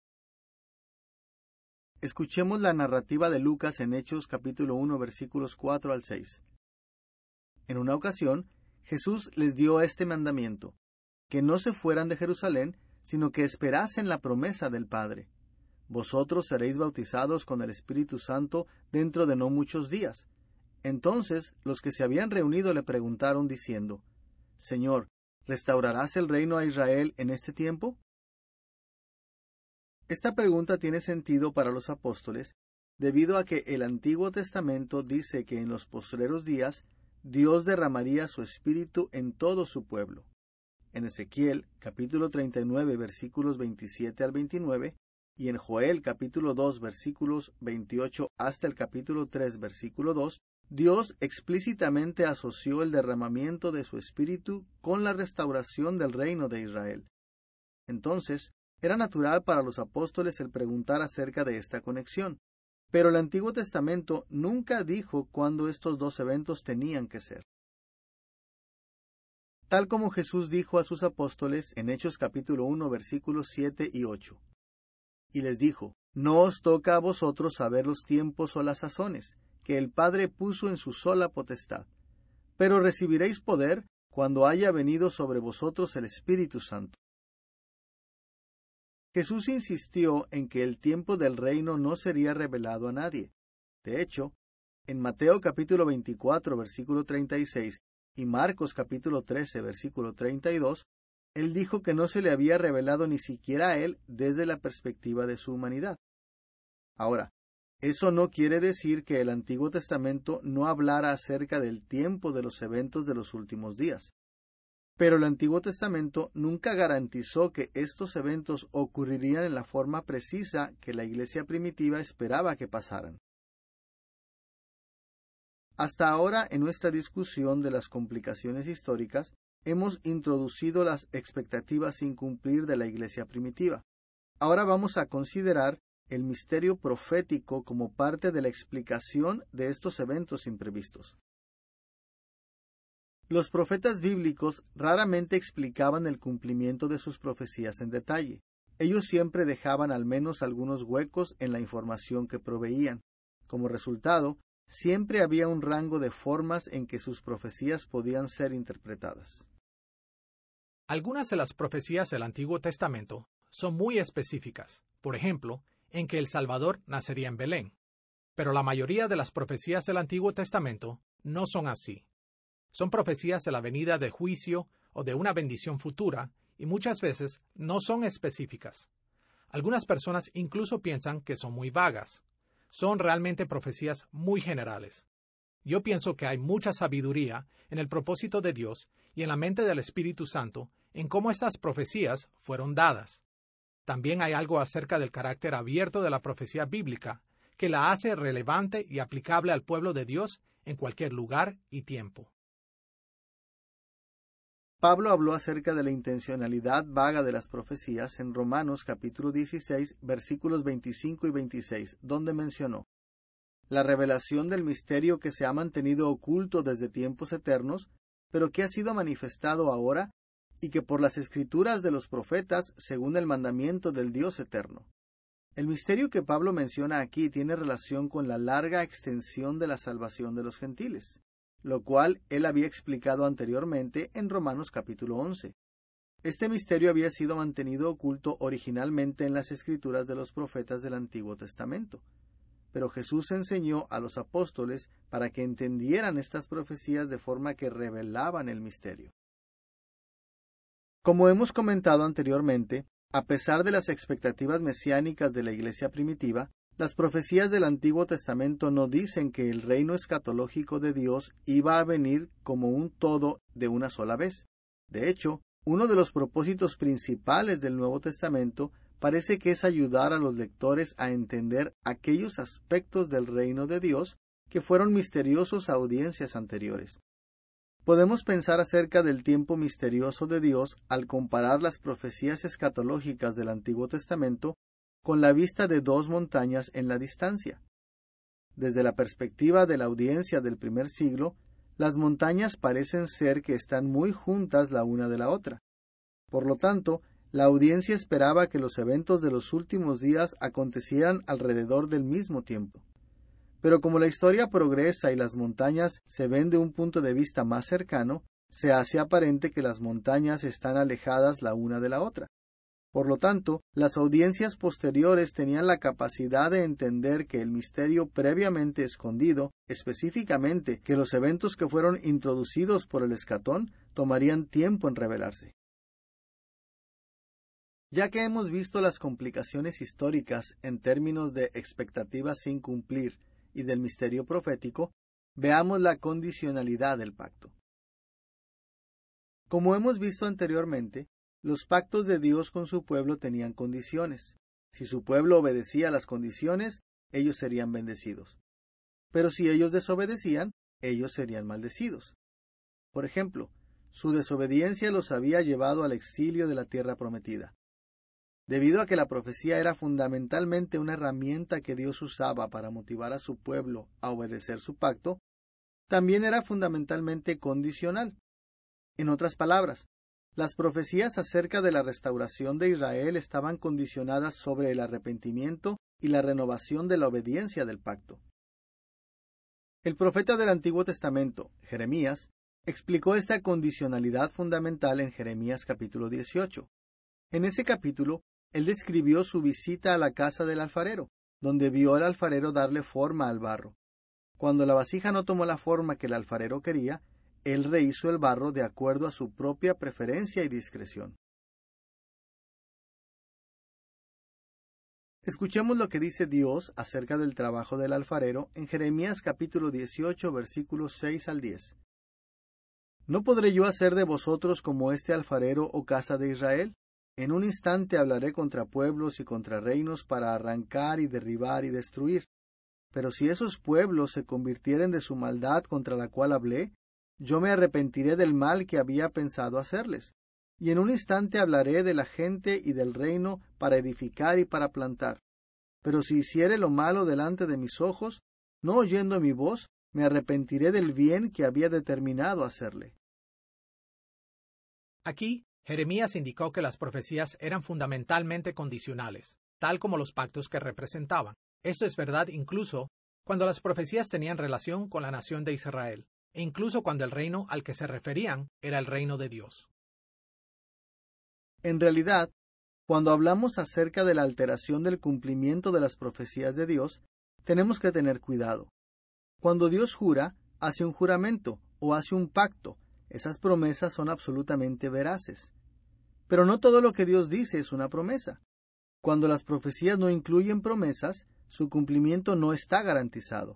Escuchemos la narrativa de Lucas en Hechos capítulo uno versículos cuatro al seis. En una ocasión, Jesús les dio este mandamiento, que no se fueran de Jerusalén, sino que esperasen la promesa del Padre. vosotros seréis bautizados con el Espíritu Santo dentro de no muchos días. Entonces los que se habían reunido le preguntaron diciendo, Señor, ¿restaurarás el reino a Israel en este tiempo? Esta pregunta tiene sentido para los apóstoles debido a que el Antiguo Testamento dice que en los postreros días Dios derramaría su Espíritu en todo su pueblo. En Ezequiel, capítulo treinta y nueve, versículos veintisiete al veintinueve, y en Joel, capítulo dos, versículos veintiocho hasta el capítulo tres, versículo dos, Dios explícitamente asoció el derramamiento de su Espíritu con la restauración del reino de Israel. Entonces, era natural para los apóstoles el preguntar acerca de esta conexión. Pero el Antiguo Testamento nunca dijo cuándo estos dos eventos tenían que ser. Tal como Jesús dijo a sus apóstoles en Hechos capítulo uno, versículos siete y ocho. Y les dijo, no os toca a vosotros saber los tiempos o las sazones, que el Padre puso en su sola potestad. Pero recibiréis poder cuando haya venido sobre vosotros el Espíritu Santo. Jesús insistió en que el tiempo del reino no sería revelado a nadie. De hecho, en Mateo capítulo veinticuatro, versículo treinta y seis, y Marcos capítulo trece, versículo treinta y dos, Él dijo que no se le había revelado ni siquiera a Él desde la perspectiva de su humanidad. Ahora, eso no quiere decir que el Antiguo Testamento no hablara acerca del tiempo de los eventos de los últimos días. Pero el Antiguo Testamento nunca garantizó que estos eventos ocurrirían en la forma precisa que la Iglesia primitiva esperaba que pasaran. Hasta ahora, en nuestra discusión de las complicaciones históricas, hemos introducido las expectativas sin cumplir de la Iglesia primitiva. Ahora vamos a considerar el misterio profético como parte de la explicación de estos eventos imprevistos. Los profetas bíblicos raramente explicaban el cumplimiento de sus profecías en detalle. Ellos siempre dejaban al menos algunos huecos en la información que proveían. Como resultado, siempre había un rango de formas en que sus profecías podían ser interpretadas. Algunas de las profecías del Antiguo Testamento son muy específicas, por ejemplo, en que el Salvador nacería en Belén. Pero la mayoría de las profecías del Antiguo Testamento no son así. Son profecías de la venida de juicio o de una bendición futura, y muchas veces no son específicas. Algunas personas incluso piensan que son muy vagas. Son realmente profecías muy generales. Yo pienso que hay mucha sabiduría en el propósito de Dios y en la mente del Espíritu Santo en cómo estas profecías fueron dadas. También hay algo acerca del carácter abierto de la profecía bíblica que la hace relevante y aplicable al pueblo de Dios en cualquier lugar y tiempo. Pablo habló acerca de la intencionalidad vaga de las profecías en Romanos capítulo dieciséis, versículos veinticinco y veintiséis, donde mencionó: la revelación del misterio que se ha mantenido oculto desde tiempos eternos, pero que ha sido manifestado ahora, y que por las escrituras de los profetas, según el mandamiento del Dios eterno. El misterio que Pablo menciona aquí tiene relación con la larga extensión de la salvación de los gentiles, lo cual él había explicado anteriormente en Romanos capítulo once. Este misterio había sido mantenido oculto originalmente en las escrituras de los profetas del Antiguo Testamento, pero Jesús enseñó a los apóstoles para que entendieran estas profecías de forma que revelaban el misterio. Como hemos comentado anteriormente, a pesar de las expectativas mesiánicas de la Iglesia primitiva, las profecías del Antiguo Testamento no dicen que el reino escatológico de Dios iba a venir como un todo de una sola vez. De hecho, uno de los propósitos principales del Nuevo Testamento parece que es ayudar a los lectores a entender aquellos aspectos del reino de Dios que fueron misteriosos a audiencias anteriores. Podemos pensar acerca del tiempo misterioso de Dios al comparar las profecías escatológicas del Antiguo Testamento con la vista de dos montañas en la distancia. Desde la perspectiva de la audiencia del primer siglo, las montañas parecen ser que están muy juntas la una de la otra. Por lo tanto, la audiencia esperaba que los eventos de los últimos días acontecieran alrededor del mismo tiempo. Pero como la historia progresa y las montañas se ven de un punto de vista más cercano, se hace aparente que las montañas están alejadas la una de la otra. Por lo tanto, las audiencias posteriores tenían la capacidad de entender que el misterio previamente escondido, específicamente que los eventos que fueron introducidos por el escatón, tomarían tiempo en revelarse. Ya que hemos visto las complicaciones históricas en términos de expectativas sin cumplir y del misterio profético, veamos la condicionalidad del pacto. Como hemos visto anteriormente, los pactos de Dios con su pueblo tenían condiciones. Si su pueblo obedecía a las condiciones, ellos serían bendecidos. Pero si ellos desobedecían, ellos serían maldecidos. Por ejemplo, su desobediencia los había llevado al exilio de la tierra prometida. Debido a que la profecía era fundamentalmente una herramienta que Dios usaba para motivar a su pueblo a obedecer su pacto, también era fundamentalmente condicional. En otras palabras, las profecías acerca de la restauración de Israel estaban condicionadas sobre el arrepentimiento y la renovación de la obediencia del pacto. El profeta del Antiguo Testamento, Jeremías, explicó esta condicionalidad fundamental en Jeremías capítulo dieciocho. En ese capítulo, él describió su visita a la casa del alfarero, donde vio al alfarero darle forma al barro. Cuando la vasija no tomó la forma que el alfarero quería, él rehizo el barro de acuerdo a su propia preferencia y discreción. Escuchemos lo que dice Dios acerca del trabajo del alfarero en Jeremías capítulo dieciocho, versículos seis al diez. ¿No podré yo hacer de vosotros como este alfarero, oh casa de Israel? En un instante hablaré contra pueblos y contra reinos para arrancar y derribar y destruir. Pero si esos pueblos se convirtieren de su maldad contra la cual hablé, yo me arrepentiré del mal que había pensado hacerles. Y en un instante hablaré de la gente y del reino para edificar y para plantar. Pero si hiciere lo malo delante de mis ojos, no oyendo mi voz, me arrepentiré del bien que había determinado hacerle. Aquí, Jeremías indicó que las profecías eran fundamentalmente condicionales, tal como los pactos que representaban. Esto es verdad incluso cuando las profecías tenían relación con la nación de Israel, e incluso cuando el reino al que se referían era el reino de Dios. En realidad, cuando hablamos acerca de la alteración del cumplimiento de las profecías de Dios, tenemos que tener cuidado. Cuando Dios jura, hace un juramento o hace un pacto. Esas promesas son absolutamente veraces. Pero no todo lo que Dios dice es una promesa. Cuando las profecías no incluyen promesas, su cumplimiento no está garantizado.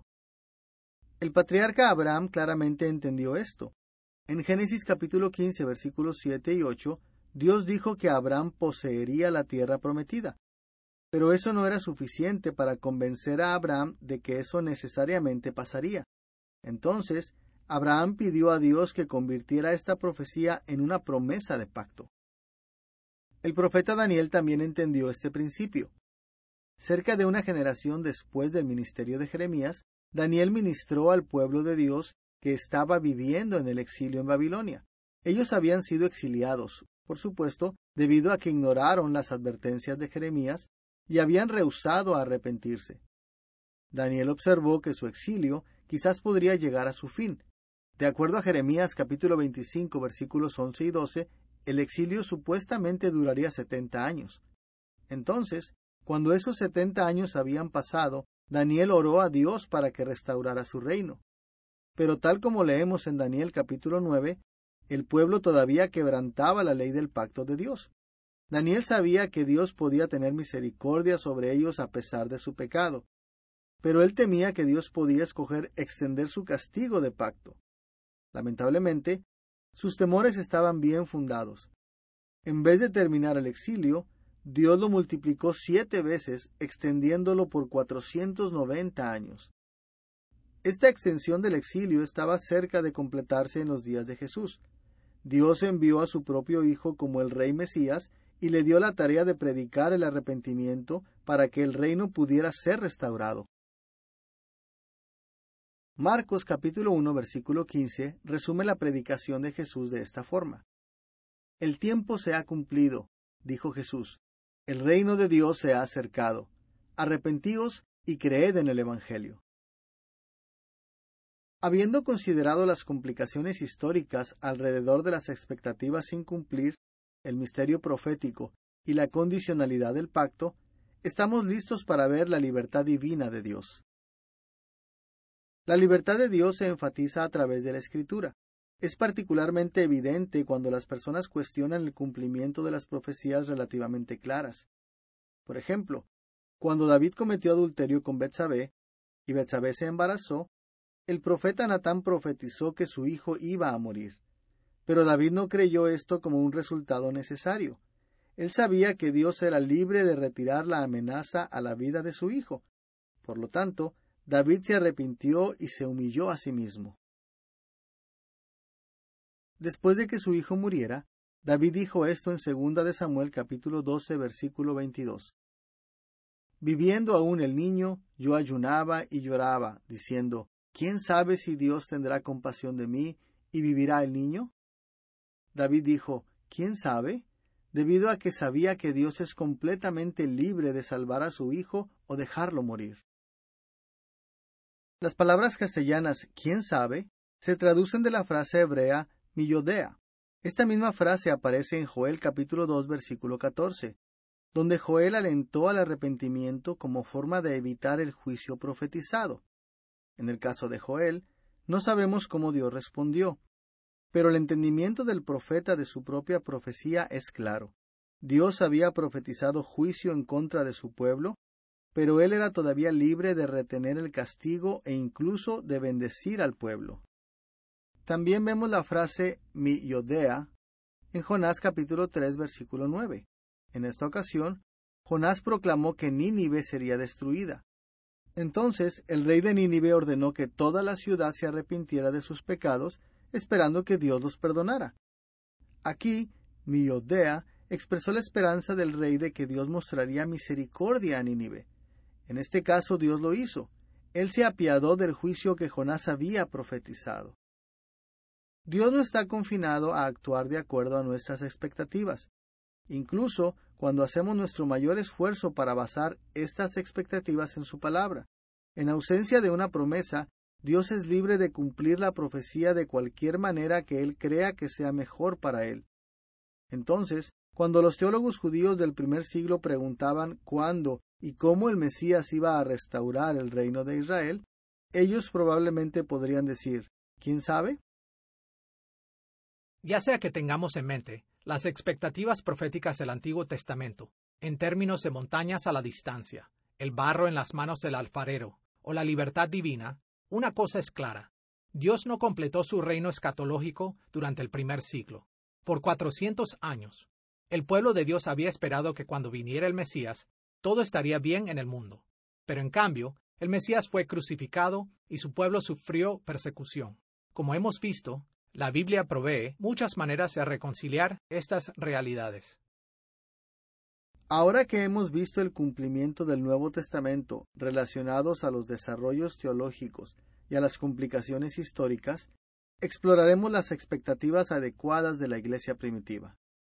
El patriarca Abraham claramente entendió esto. En Génesis capítulo quince, versículos siete y ocho, Dios dijo que Abraham poseería la tierra prometida. Pero eso no era suficiente para convencer a Abraham de que eso necesariamente pasaría. Entonces, Abraham pidió a Dios que convirtiera esta profecía en una promesa de pacto. El profeta Daniel también entendió este principio. Cerca de una generación después del ministerio de Jeremías, Daniel ministró al pueblo de Dios que estaba viviendo en el exilio en Babilonia. Ellos habían sido exiliados, por supuesto, debido a que ignoraron las advertencias de Jeremías y habían rehusado a arrepentirse. Daniel observó que su exilio quizás podría llegar a su fin. De acuerdo a Jeremías capítulo veinticinco, versículos once y doce, el exilio supuestamente duraría setenta años. Entonces, cuando esos setenta años habían pasado, Daniel oró a Dios para que restaurara su reino. Pero tal como leemos en Daniel capítulo nueve, el pueblo todavía quebrantaba la ley del pacto de Dios. Daniel sabía que Dios podía tener misericordia sobre ellos a pesar de su pecado, pero él temía que Dios podía escoger extender su castigo de pacto. Lamentablemente, sus temores estaban bien fundados. En vez de terminar el exilio, Dios lo multiplicó siete veces, extendiéndolo por cuatrocientos noventa años. Esta extensión del exilio estaba cerca de completarse en los días de Jesús. Dios envió a su propio Hijo como el Rey Mesías y le dio la tarea de predicar el arrepentimiento para que el reino pudiera ser restaurado. Marcos capítulo uno versículo quince resume la predicación de Jesús de esta forma. El tiempo se ha cumplido, dijo Jesús. El reino de Dios se ha acercado. Arrepentíos y creed en el Evangelio. Habiendo considerado las complicaciones históricas alrededor de las expectativas sin cumplir, el misterio profético y la condicionalidad del pacto, estamos listos para ver la libertad divina de Dios. La libertad de Dios se enfatiza a través de la Escritura. Es particularmente evidente cuando las personas cuestionan el cumplimiento de las profecías relativamente claras. Por ejemplo, cuando David cometió adulterio con Betsabé y Betsabé se embarazó, el profeta Natán profetizó que su hijo iba a morir. Pero David no creyó esto como un resultado necesario. Él sabía que Dios era libre de retirar la amenaza a la vida de su hijo. Por lo tanto, David se arrepintió y se humilló a sí mismo. Después de que su hijo muriera, David dijo esto en segunda de Samuel capítulo doce versículo veintidós. Viviendo aún el niño, yo ayunaba y lloraba, diciendo, ¿quién sabe si Dios tendrá compasión de mí y vivirá el niño? David dijo, ¿quién sabe? Debido a que sabía que Dios es completamente libre de salvar a su hijo o dejarlo morir. Las palabras castellanas ¿quién sabe? Se traducen de la frase hebrea miyodea. Esta misma frase aparece en Joel capítulo dos versículo catorce, donde Joel alentó al arrepentimiento como forma de evitar el juicio profetizado. En el caso de Joel, no sabemos cómo Dios respondió, pero el entendimiento del profeta de su propia profecía es claro. Dios había profetizado juicio en contra de su pueblo, pero él era todavía libre de retener el castigo e incluso de bendecir al pueblo. También vemos la frase miyodea en Jonás capítulo tres versículo nueve. En esta ocasión, Jonás proclamó que Nínive sería destruida. Entonces el rey de Nínive ordenó que toda la ciudad se arrepintiera de sus pecados, esperando que Dios los perdonara. Aquí, miyodea expresó la esperanza del rey de que Dios mostraría misericordia a Nínive. En este caso Dios lo hizo. Él se apiadó del juicio que Jonás había profetizado. Dios no está confinado a actuar de acuerdo a nuestras expectativas. Incluso cuando hacemos nuestro mayor esfuerzo para basar estas expectativas en su palabra. En ausencia de una promesa, Dios es libre de cumplir la profecía de cualquier manera que Él crea que sea mejor para Él. Entonces, cuando los teólogos judíos del primer siglo preguntaban cuándo y cómo el Mesías iba a restaurar el reino de Israel, ellos probablemente podrían decir, ¿quién sabe? Ya sea que tengamos en mente las expectativas proféticas del Antiguo Testamento, en términos de montañas a la distancia, el barro en las manos del alfarero, o la libertad divina, una cosa es clara. Dios no completó su reino escatológico durante el primer siglo. Por cuatrocientos años, el pueblo de Dios había esperado que cuando viniera el Mesías, todo estaría bien en el mundo. Pero en cambio, el Mesías fue crucificado y su pueblo sufrió persecución. Como hemos visto, la Biblia provee muchas maneras de reconciliar estas realidades. Ahora que hemos visto el cumplimiento del Nuevo Testamento relacionados a los desarrollos teológicos y a las complicaciones históricas, exploraremos las expectativas adecuadas de la Iglesia primitiva.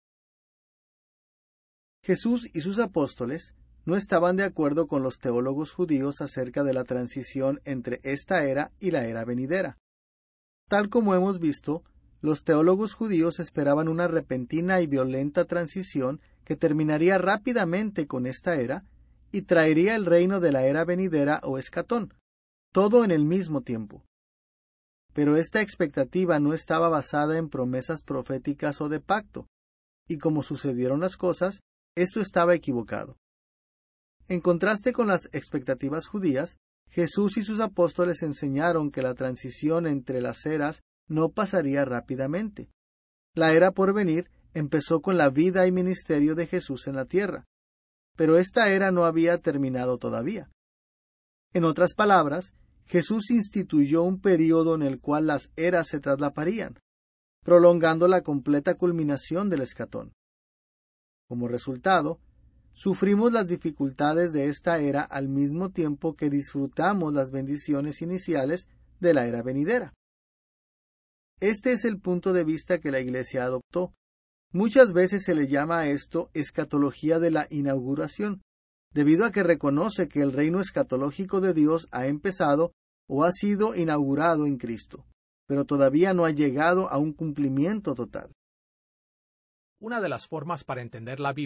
Jesús y sus apóstoles no estaban de acuerdo con los teólogos judíos acerca de la transición entre esta era y la era venidera. Tal como hemos visto, los teólogos judíos esperaban una repentina y violenta transición que terminaría rápidamente con esta era y traería el reino de la era venidera o escatón, todo en el mismo tiempo. Pero esta expectativa no estaba basada en promesas proféticas o de pacto, y como sucedieron las cosas, esto estaba equivocado. En contraste con las expectativas judías, Jesús y sus apóstoles enseñaron que la transición entre las eras no pasaría rápidamente. La era por venir empezó con la vida y ministerio de Jesús en la tierra, pero esta era no había terminado todavía. En otras palabras, Jesús instituyó un período en el cual las eras se traslaparían, prolongando la completa culminación del escatón. Como resultado, sufrimos las dificultades de esta era al mismo tiempo que disfrutamos las bendiciones iniciales de la era venidera. Este es el punto de vista que la Iglesia adoptó. Muchas veces se le llama a esto escatología de la inauguración, debido a que reconoce que el reino escatológico de Dios ha empezado o ha sido inaugurado en Cristo, pero todavía no ha llegado a un cumplimiento total. Una de las formas para entender la Biblia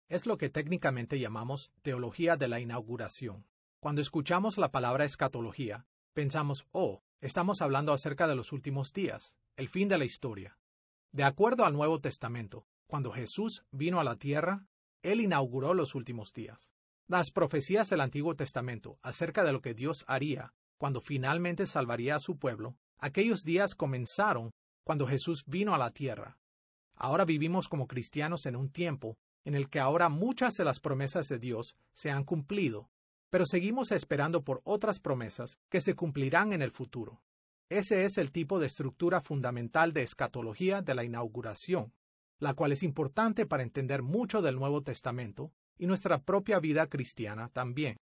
Es lo que técnicamente llamamos teología de la inauguración. Cuando escuchamos la palabra escatología, pensamos, oh, estamos hablando acerca de los últimos días, el fin de la historia. De acuerdo al Nuevo Testamento, cuando Jesús vino a la tierra, Él inauguró los últimos días. Las profecías del Antiguo Testamento acerca de lo que Dios haría cuando finalmente salvaría a su pueblo, aquellos días comenzaron cuando Jesús vino a la tierra. Ahora vivimos como cristianos en un tiempo en el que ahora muchas de las promesas de Dios se han cumplido, pero seguimos esperando por otras promesas que se cumplirán en el futuro. Ese es el tipo de estructura fundamental de escatología de la inauguración, la cual es importante para entender mucho del Nuevo Testamento y nuestra propia vida cristiana también.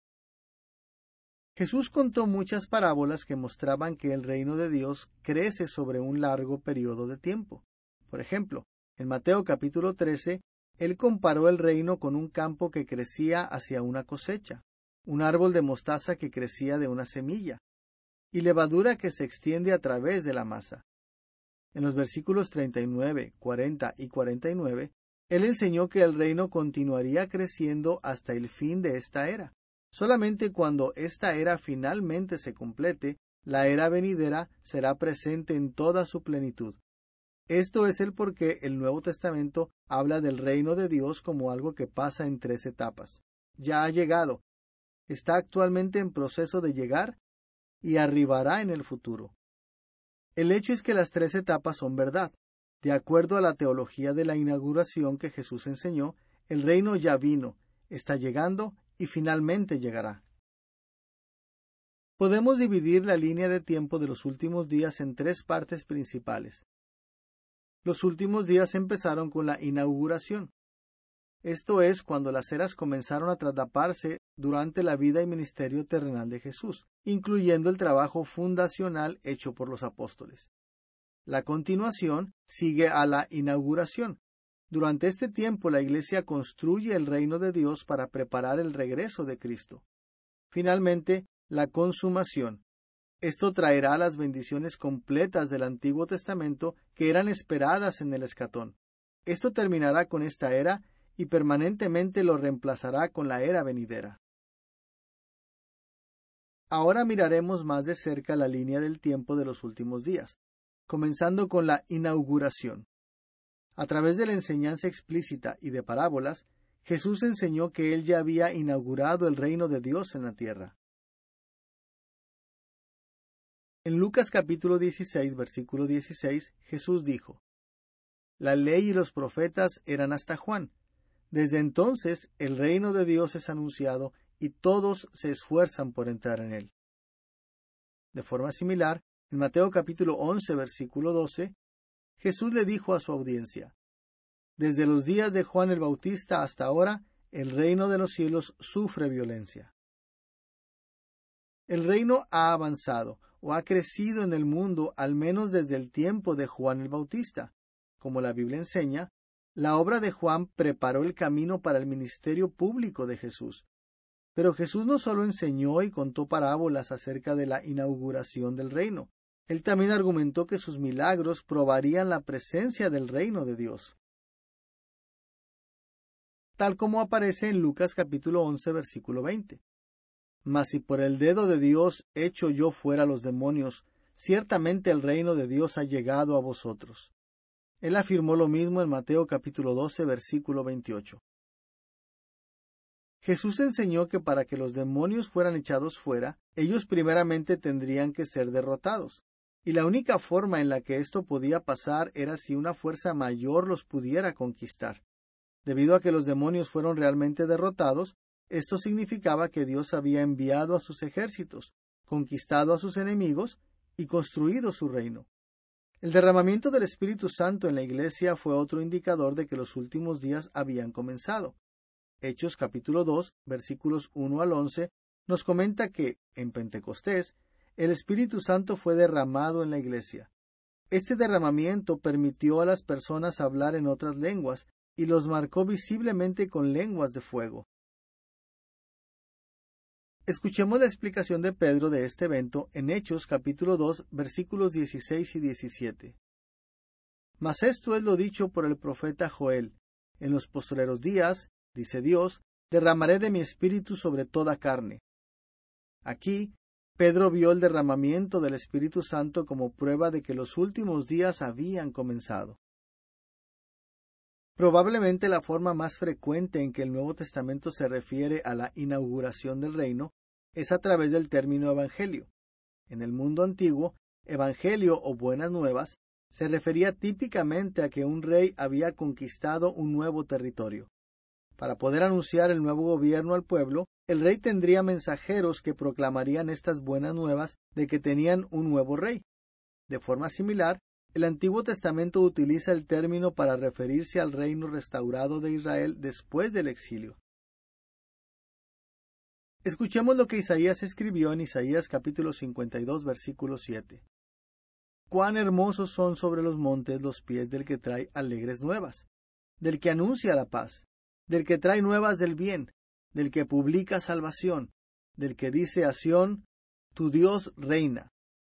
Jesús contó muchas parábolas que mostraban que el reino de Dios crece sobre un largo periodo de tiempo. Por ejemplo, en Mateo capítulo trece, Él comparó el reino con un campo que crecía hacia una cosecha, un árbol de mostaza que crecía de una semilla, y levadura que se extiende a través de la masa. En los versículos treinta y nueve, cuarenta y cuarenta y nueve, Él enseñó que el reino continuaría creciendo hasta el fin de esta era. Solamente cuando esta era finalmente se complete, la era venidera será presente en toda su plenitud. Esto es el por qué el Nuevo Testamento habla del reino de Dios como algo que pasa en tres etapas. Ya ha llegado, está actualmente en proceso de llegar y arribará en el futuro. El hecho es que las tres etapas son verdad. De acuerdo a la teología de la inauguración que Jesús enseñó, el reino ya vino, está llegando y finalmente llegará. Podemos dividir la línea de tiempo de los últimos días en tres partes principales. Los últimos días empezaron con la inauguración. Esto es cuando las eras comenzaron a traslaparse durante la vida y ministerio terrenal de Jesús, incluyendo el trabajo fundacional hecho por los apóstoles. La continuación sigue a la inauguración. Durante este tiempo la Iglesia construye el reino de Dios para preparar el regreso de Cristo. Finalmente, la consumación. Esto traerá las bendiciones completas del Antiguo Testamento que eran esperadas en el escatón. Esto terminará con esta era y permanentemente lo reemplazará con la era venidera. Ahora miraremos más de cerca la línea del tiempo de los últimos días, comenzando con la inauguración. A través de la enseñanza explícita y de parábolas, Jesús enseñó que Él ya había inaugurado el reino de Dios en la tierra. En Lucas capítulo dieciséis, versículo dieciséis, Jesús dijo: La ley y los profetas eran hasta Juan. Desde entonces el reino de Dios es anunciado y todos se esfuerzan por entrar en él. De forma similar, en Mateo capítulo once, versículo doce, Jesús le dijo a su audiencia: Desde los días de Juan el Bautista hasta ahora, el reino de los cielos sufre violencia. El reino ha avanzado o ha crecido en el mundo al menos desde el tiempo de Juan el Bautista. Como la Biblia enseña, la obra de Juan preparó el camino para el ministerio público de Jesús. Pero Jesús no solo enseñó y contó parábolas acerca de la inauguración del reino. Él también argumentó que sus milagros probarían la presencia del reino de Dios. Tal como aparece en Lucas capítulo once, versículo veinte. Mas si por el dedo de Dios echo yo fuera los demonios, ciertamente el reino de Dios ha llegado a vosotros. Él afirmó lo mismo en Mateo capítulo doce, versículo veintiocho. Jesús enseñó que para que los demonios fueran echados fuera, ellos primeramente tendrían que ser derrotados. Y la única forma en la que esto podía pasar era si una fuerza mayor los pudiera conquistar. Debido a que los demonios fueron realmente derrotados, esto significaba que Dios había enviado a sus ejércitos, conquistado a sus enemigos y construido su reino. El derramamiento del Espíritu Santo en la Iglesia fue otro indicador de que los últimos días habían comenzado. Hechos capítulo dos, versículos uno al once, nos comenta que, en Pentecostés, el Espíritu Santo fue derramado en la Iglesia. Este derramamiento permitió a las personas hablar en otras lenguas y los marcó visiblemente con lenguas de fuego. Escuchemos la explicación de Pedro de este evento en Hechos capítulo dos, versículos dieciséis y diecisiete. Mas esto es lo dicho por el profeta Joel: En los postreros días dice Dios, derramaré de mi espíritu sobre toda carne. Aquí, Pedro vio el derramamiento del Espíritu Santo como prueba de que los últimos días habían comenzado. Probablemente la forma más frecuente en que el Nuevo Testamento se refiere a la inauguración del reino es a través del término evangelio. En el mundo antiguo, evangelio o buenas nuevas se refería típicamente a que un rey había conquistado un nuevo territorio. Para poder anunciar el nuevo gobierno al pueblo, el rey tendría mensajeros que proclamarían estas buenas nuevas de que tenían un nuevo rey. De forma similar, el Antiguo Testamento utiliza el término para referirse al reino restaurado de Israel después del exilio. Escuchemos lo que Isaías escribió en Isaías capítulo cincuenta y dos, versículo siete. Cuán hermosos son sobre los montes los pies del que trae alegres nuevas, del que anuncia la paz, del que trae nuevas del bien, del que publica salvación, del que dice a Sión, tu Dios reina.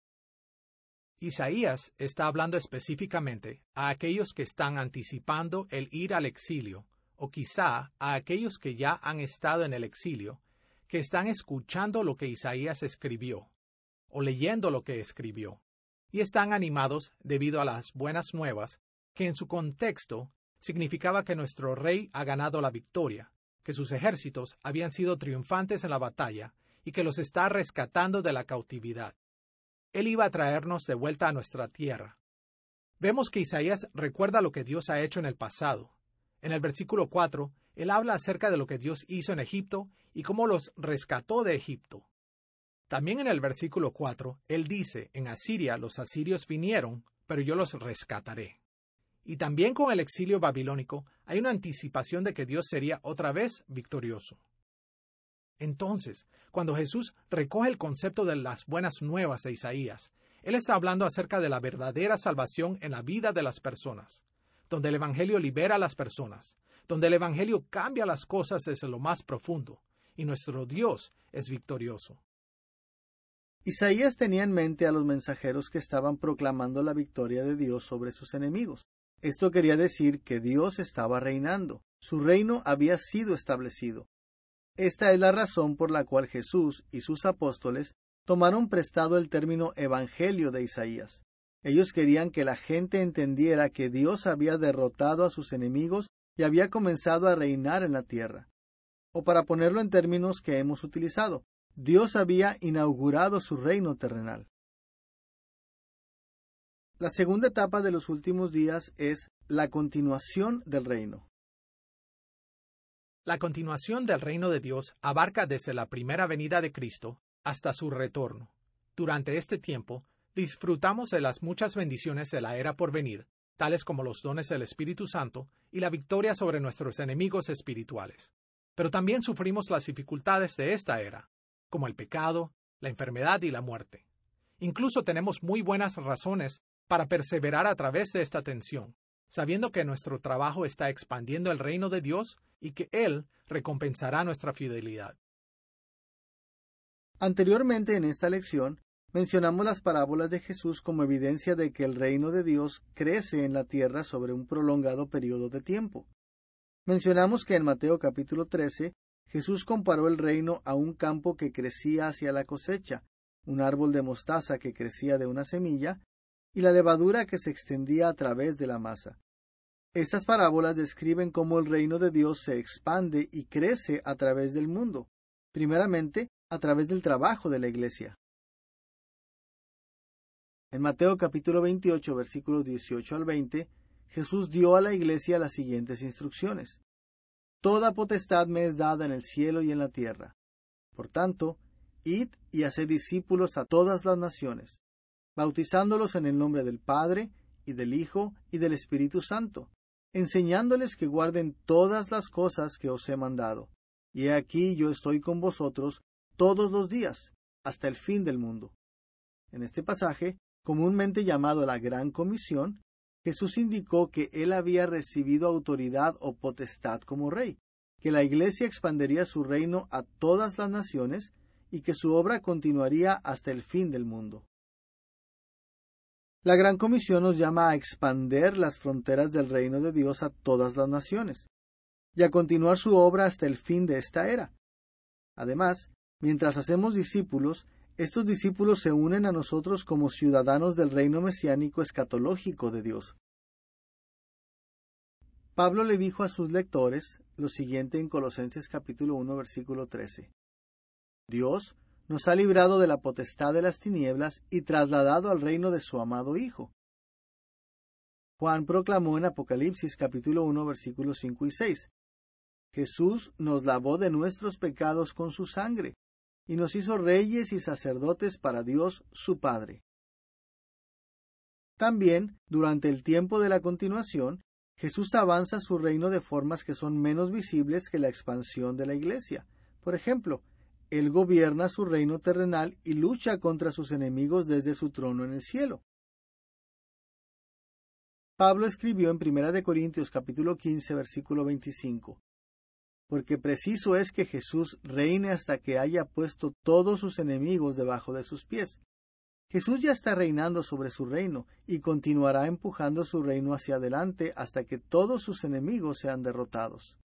Isaías está hablando específicamente a aquellos que están anticipando el ir al exilio, o quizá a aquellos que ya han estado en el exilio, que están escuchando lo que Isaías escribió, o leyendo lo que escribió, y están animados debido a las buenas nuevas, que en su contexto significaba que nuestro rey ha ganado la victoria, que sus ejércitos habían sido triunfantes en la batalla y que los está rescatando de la cautividad. Él iba a traernos de vuelta a nuestra tierra. Vemos que Isaías recuerda lo que Dios ha hecho en el pasado. En el versículo cuatro, él habla acerca de lo que Dios hizo en Egipto y cómo los rescató de Egipto. También en el versículo cuatro, él dice, en Asiria los asirios vinieron, pero yo los rescataré. Y también con el exilio babilónico hay una anticipación de que Dios sería otra vez victorioso. Entonces, cuando Jesús recoge el concepto de las buenas nuevas de Isaías, Él está hablando acerca de la verdadera salvación en la vida de las personas, donde el Evangelio libera a las personas, donde el Evangelio cambia las cosas desde lo más profundo, y nuestro Dios es victorioso. Isaías tenía en mente a los mensajeros que estaban proclamando la victoria de Dios sobre sus enemigos. Esto quería decir que Dios estaba reinando, su reino había sido establecido. Esta es la razón por la cual Jesús y sus apóstoles tomaron prestado el término Evangelio de Isaías. Ellos querían que la gente entendiera que Dios había derrotado a sus enemigos y había comenzado a reinar en la tierra. O para ponerlo en términos que hemos utilizado, Dios había inaugurado su reino terrenal. La segunda etapa de los últimos días es la continuación del reino. La continuación del reino de Dios abarca desde la primera venida de Cristo hasta su retorno. Durante este tiempo, disfrutamos de las muchas bendiciones de la era por venir, tales como los dones del Espíritu Santo y la victoria sobre nuestros enemigos espirituales. Pero también sufrimos las dificultades de esta era, como el pecado, la enfermedad y la muerte. Incluso tenemos muy buenas razones para perseverar a través de esta tensión, sabiendo que nuestro trabajo está expandiendo el reino de Dios y que Él recompensará nuestra fidelidad. Anteriormente en esta lección, mencionamos las parábolas de Jesús como evidencia de que el reino de Dios crece en la tierra sobre un prolongado periodo de tiempo. Mencionamos que en Mateo capítulo trece, Jesús comparó el reino a un campo que crecía hacia la cosecha, un árbol de mostaza que crecía de una semilla, y la levadura que se extendía a través de la masa. Estas parábolas describen cómo el reino de Dios se expande y crece a través del mundo, primeramente a través del trabajo de la iglesia. En Mateo capítulo veintiocho, versículos dieciocho al veinte, Jesús dio a la iglesia las siguientes instrucciones. Toda potestad me es dada en el cielo y en la tierra. Por tanto, id y haced discípulos a todas las naciones, bautizándolos en el nombre del Padre, y del Hijo, y del Espíritu Santo, enseñándoles que guarden todas las cosas que os he mandado. Y he aquí yo estoy con vosotros todos los días, hasta el fin del mundo. En este pasaje, comúnmente llamado la Gran Comisión, Jesús indicó que él había recibido autoridad o potestad como rey, que la iglesia expandería su reino a todas las naciones y que su obra continuaría hasta el fin del mundo. La Gran Comisión nos llama a expander las fronteras del reino de Dios a todas las naciones. y a continuar su obra hasta el fin de esta era. Además, mientras hacemos discípulos, estos discípulos se unen a nosotros como ciudadanos del reino mesiánico escatológico de Dios. Pablo le dijo a sus lectores lo siguiente en Colosenses capítulo uno, versículo trece. Dios nos ha librado de la potestad de las tinieblas y trasladado al reino de su amado Hijo. Juan proclamó en Apocalipsis capítulo uno, versículos cinco y seis. Jesús nos lavó de nuestros pecados con su sangre, y nos hizo reyes y sacerdotes para Dios su Padre. También, durante el tiempo de la continuación, Jesús avanza su reino de formas que son menos visibles que la expansión de la Iglesia. Por ejemplo, Él gobierna su reino terrenal y lucha contra sus enemigos desde su trono en el cielo. Pablo escribió en Primera de Corintios capítulo quince, versículo veinticinco. Porque preciso es que Jesús reine hasta que haya puesto todos sus enemigos debajo de sus pies. Jesús ya está reinando sobre su reino y continuará empujando su reino hacia adelante hasta que todos sus enemigos sean derrotados.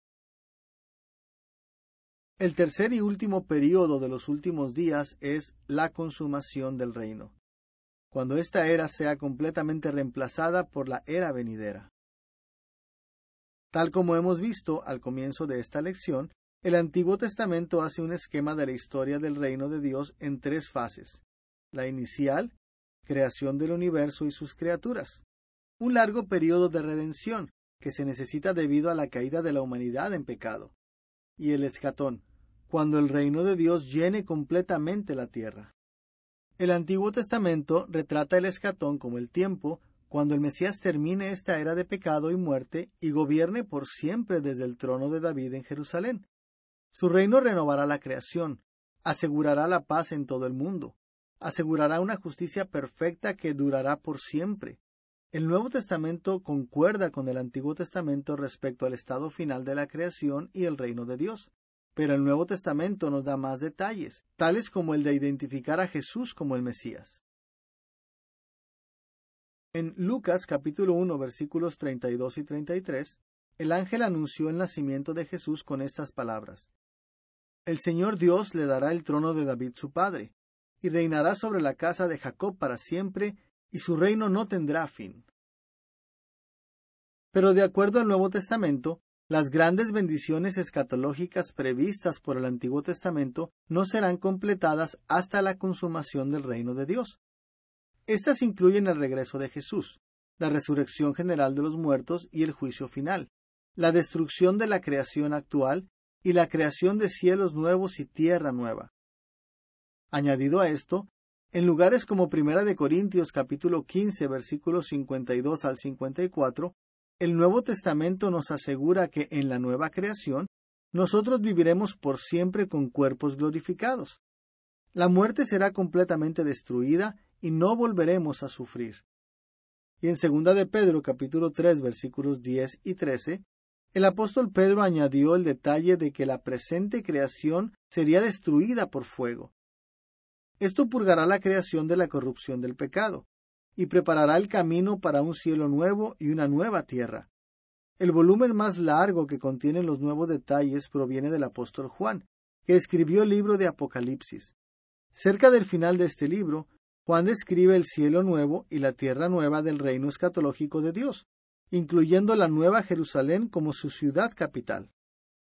El tercer y último período de los últimos días es la consumación del reino, cuando esta era sea completamente reemplazada por la era venidera. Tal como hemos visto al comienzo de esta lección, el Antiguo Testamento hace un esquema de la historia del reino de Dios en tres fases. La inicial, creación del universo y sus criaturas. Un largo período de redención que se necesita debido a la caída de la humanidad en pecado. Y el escatón, cuando el reino de Dios llene completamente la tierra. El Antiguo Testamento retrata el escatón como el tiempo cuando el Mesías termine esta era de pecado y muerte y gobierne por siempre desde el trono de David en Jerusalén. Su reino renovará la creación, asegurará la paz en todo el mundo, asegurará una justicia perfecta que durará por siempre. El Nuevo Testamento concuerda con el Antiguo Testamento respecto al estado final de la creación y el reino de Dios, pero el Nuevo Testamento nos da más detalles, tales como el de identificar a Jesús como el Mesías. En Lucas capítulo uno versículos treinta y dos y treinta y tres, el ángel anunció el nacimiento de Jesús con estas palabras: El Señor Dios le dará el trono de David su padre, y reinará sobre la casa de Jacob para siempre, y su reino no tendrá fin. Pero de acuerdo al Nuevo Testamento, las grandes bendiciones escatológicas previstas por el Antiguo Testamento no serán completadas hasta la consumación del reino de Dios. Estas incluyen el regreso de Jesús, la resurrección general de los muertos y el juicio final, la destrucción de la creación actual y la creación de cielos nuevos y tierra nueva. Añadido a esto, en lugares como Primera de Corintios capítulo quince versículos cincuenta y dos al cincuenta y cuatro, el Nuevo Testamento nos asegura que en la nueva creación nosotros viviremos por siempre con cuerpos glorificados. La muerte será completamente destruida y no volveremos a sufrir. Y en Segunda de Pedro capítulo tres versículos diez y trece, el apóstol Pedro añadió el detalle de que la presente creación sería destruida por fuego. Esto purgará la creación de la corrupción del pecado y preparará el camino para un cielo nuevo y una nueva tierra. El volumen más largo que contiene los nuevos detalles proviene del apóstol Juan, que escribió el libro de Apocalipsis. Cerca del final de este libro, Juan describe el cielo nuevo y la tierra nueva del reino escatológico de Dios, incluyendo la Nueva Jerusalén como su ciudad capital.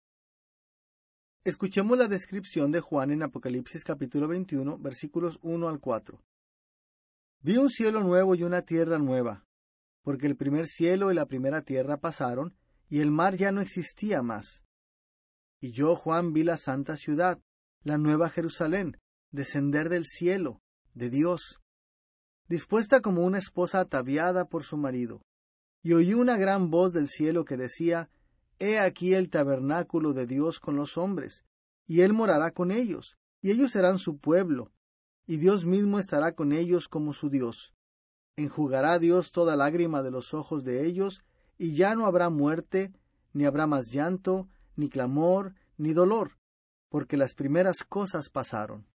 Escuchemos la descripción de Juan en Apocalipsis capítulo veintiuno, versículos uno al cuatro. Vi un cielo nuevo y una tierra nueva, porque el primer cielo y la primera tierra pasaron, y el mar ya no existía más. Y yo, Juan, vi la santa ciudad, la nueva Jerusalén, descender del cielo, de Dios, dispuesta como una esposa ataviada por su marido. Y oí una gran voz del cielo que decía: He aquí el tabernáculo de Dios con los hombres, y Él morará con ellos, y ellos serán su pueblo, y Dios mismo estará con ellos como su Dios. Enjugará Dios toda lágrima de los ojos de ellos, y ya no habrá muerte, ni habrá más llanto, ni clamor, ni dolor, porque las primeras cosas pasaron.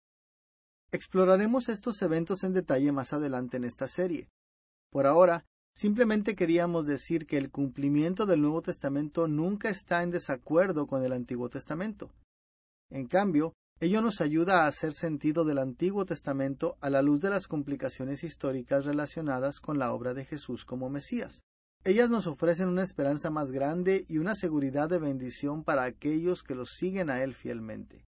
Exploraremos estos eventos en detalle más adelante en esta serie. Por ahora, Simplemente queríamos decir que el cumplimiento del Nuevo Testamento nunca está en desacuerdo con el Antiguo Testamento. En cambio, ello nos ayuda a hacer sentido del Antiguo Testamento a la luz de las complicaciones históricas relacionadas con la obra de Jesús como Mesías. Ellas nos ofrecen una esperanza más grande y una seguridad de bendición para aquellos que los siguen a Él fielmente.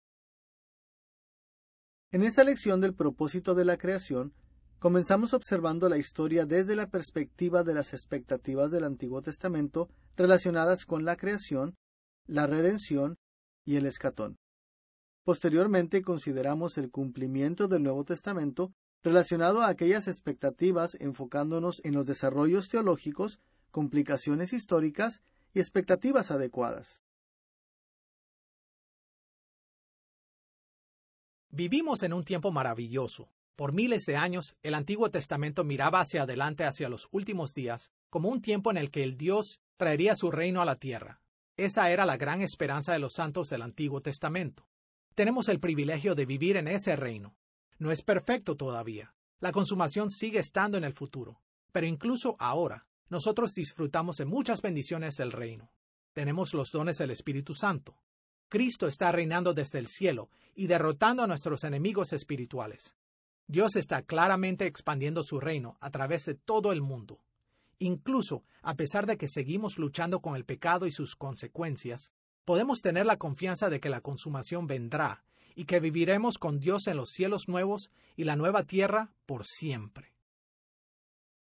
En esta lección del propósito de la creación, comenzamos observando la historia desde la perspectiva de las expectativas del Antiguo Testamento relacionadas con la creación, la redención y el escatón. Posteriormente consideramos el cumplimiento del Nuevo Testamento relacionado a aquellas expectativas enfocándonos en los desarrollos teológicos, complicaciones históricas y expectativas adecuadas. Vivimos en un tiempo maravilloso. Por miles de años, el Antiguo Testamento miraba hacia adelante hacia los últimos días, como un tiempo en el que el Dios traería su reino a la tierra. Esa era la gran esperanza de los santos del Antiguo Testamento. Tenemos el privilegio de vivir en ese reino. No es perfecto todavía. La consumación sigue estando en el futuro. Pero incluso ahora, nosotros disfrutamos de muchas bendiciones del reino. Tenemos los dones del Espíritu Santo. Cristo está reinando desde el cielo y derrotando a nuestros enemigos espirituales. Dios está claramente expandiendo su reino a través de todo el mundo. Incluso, a pesar de que seguimos luchando con el pecado y sus consecuencias, podemos tener la confianza de que la consumación vendrá y que viviremos con Dios en los cielos nuevos y la nueva tierra por siempre.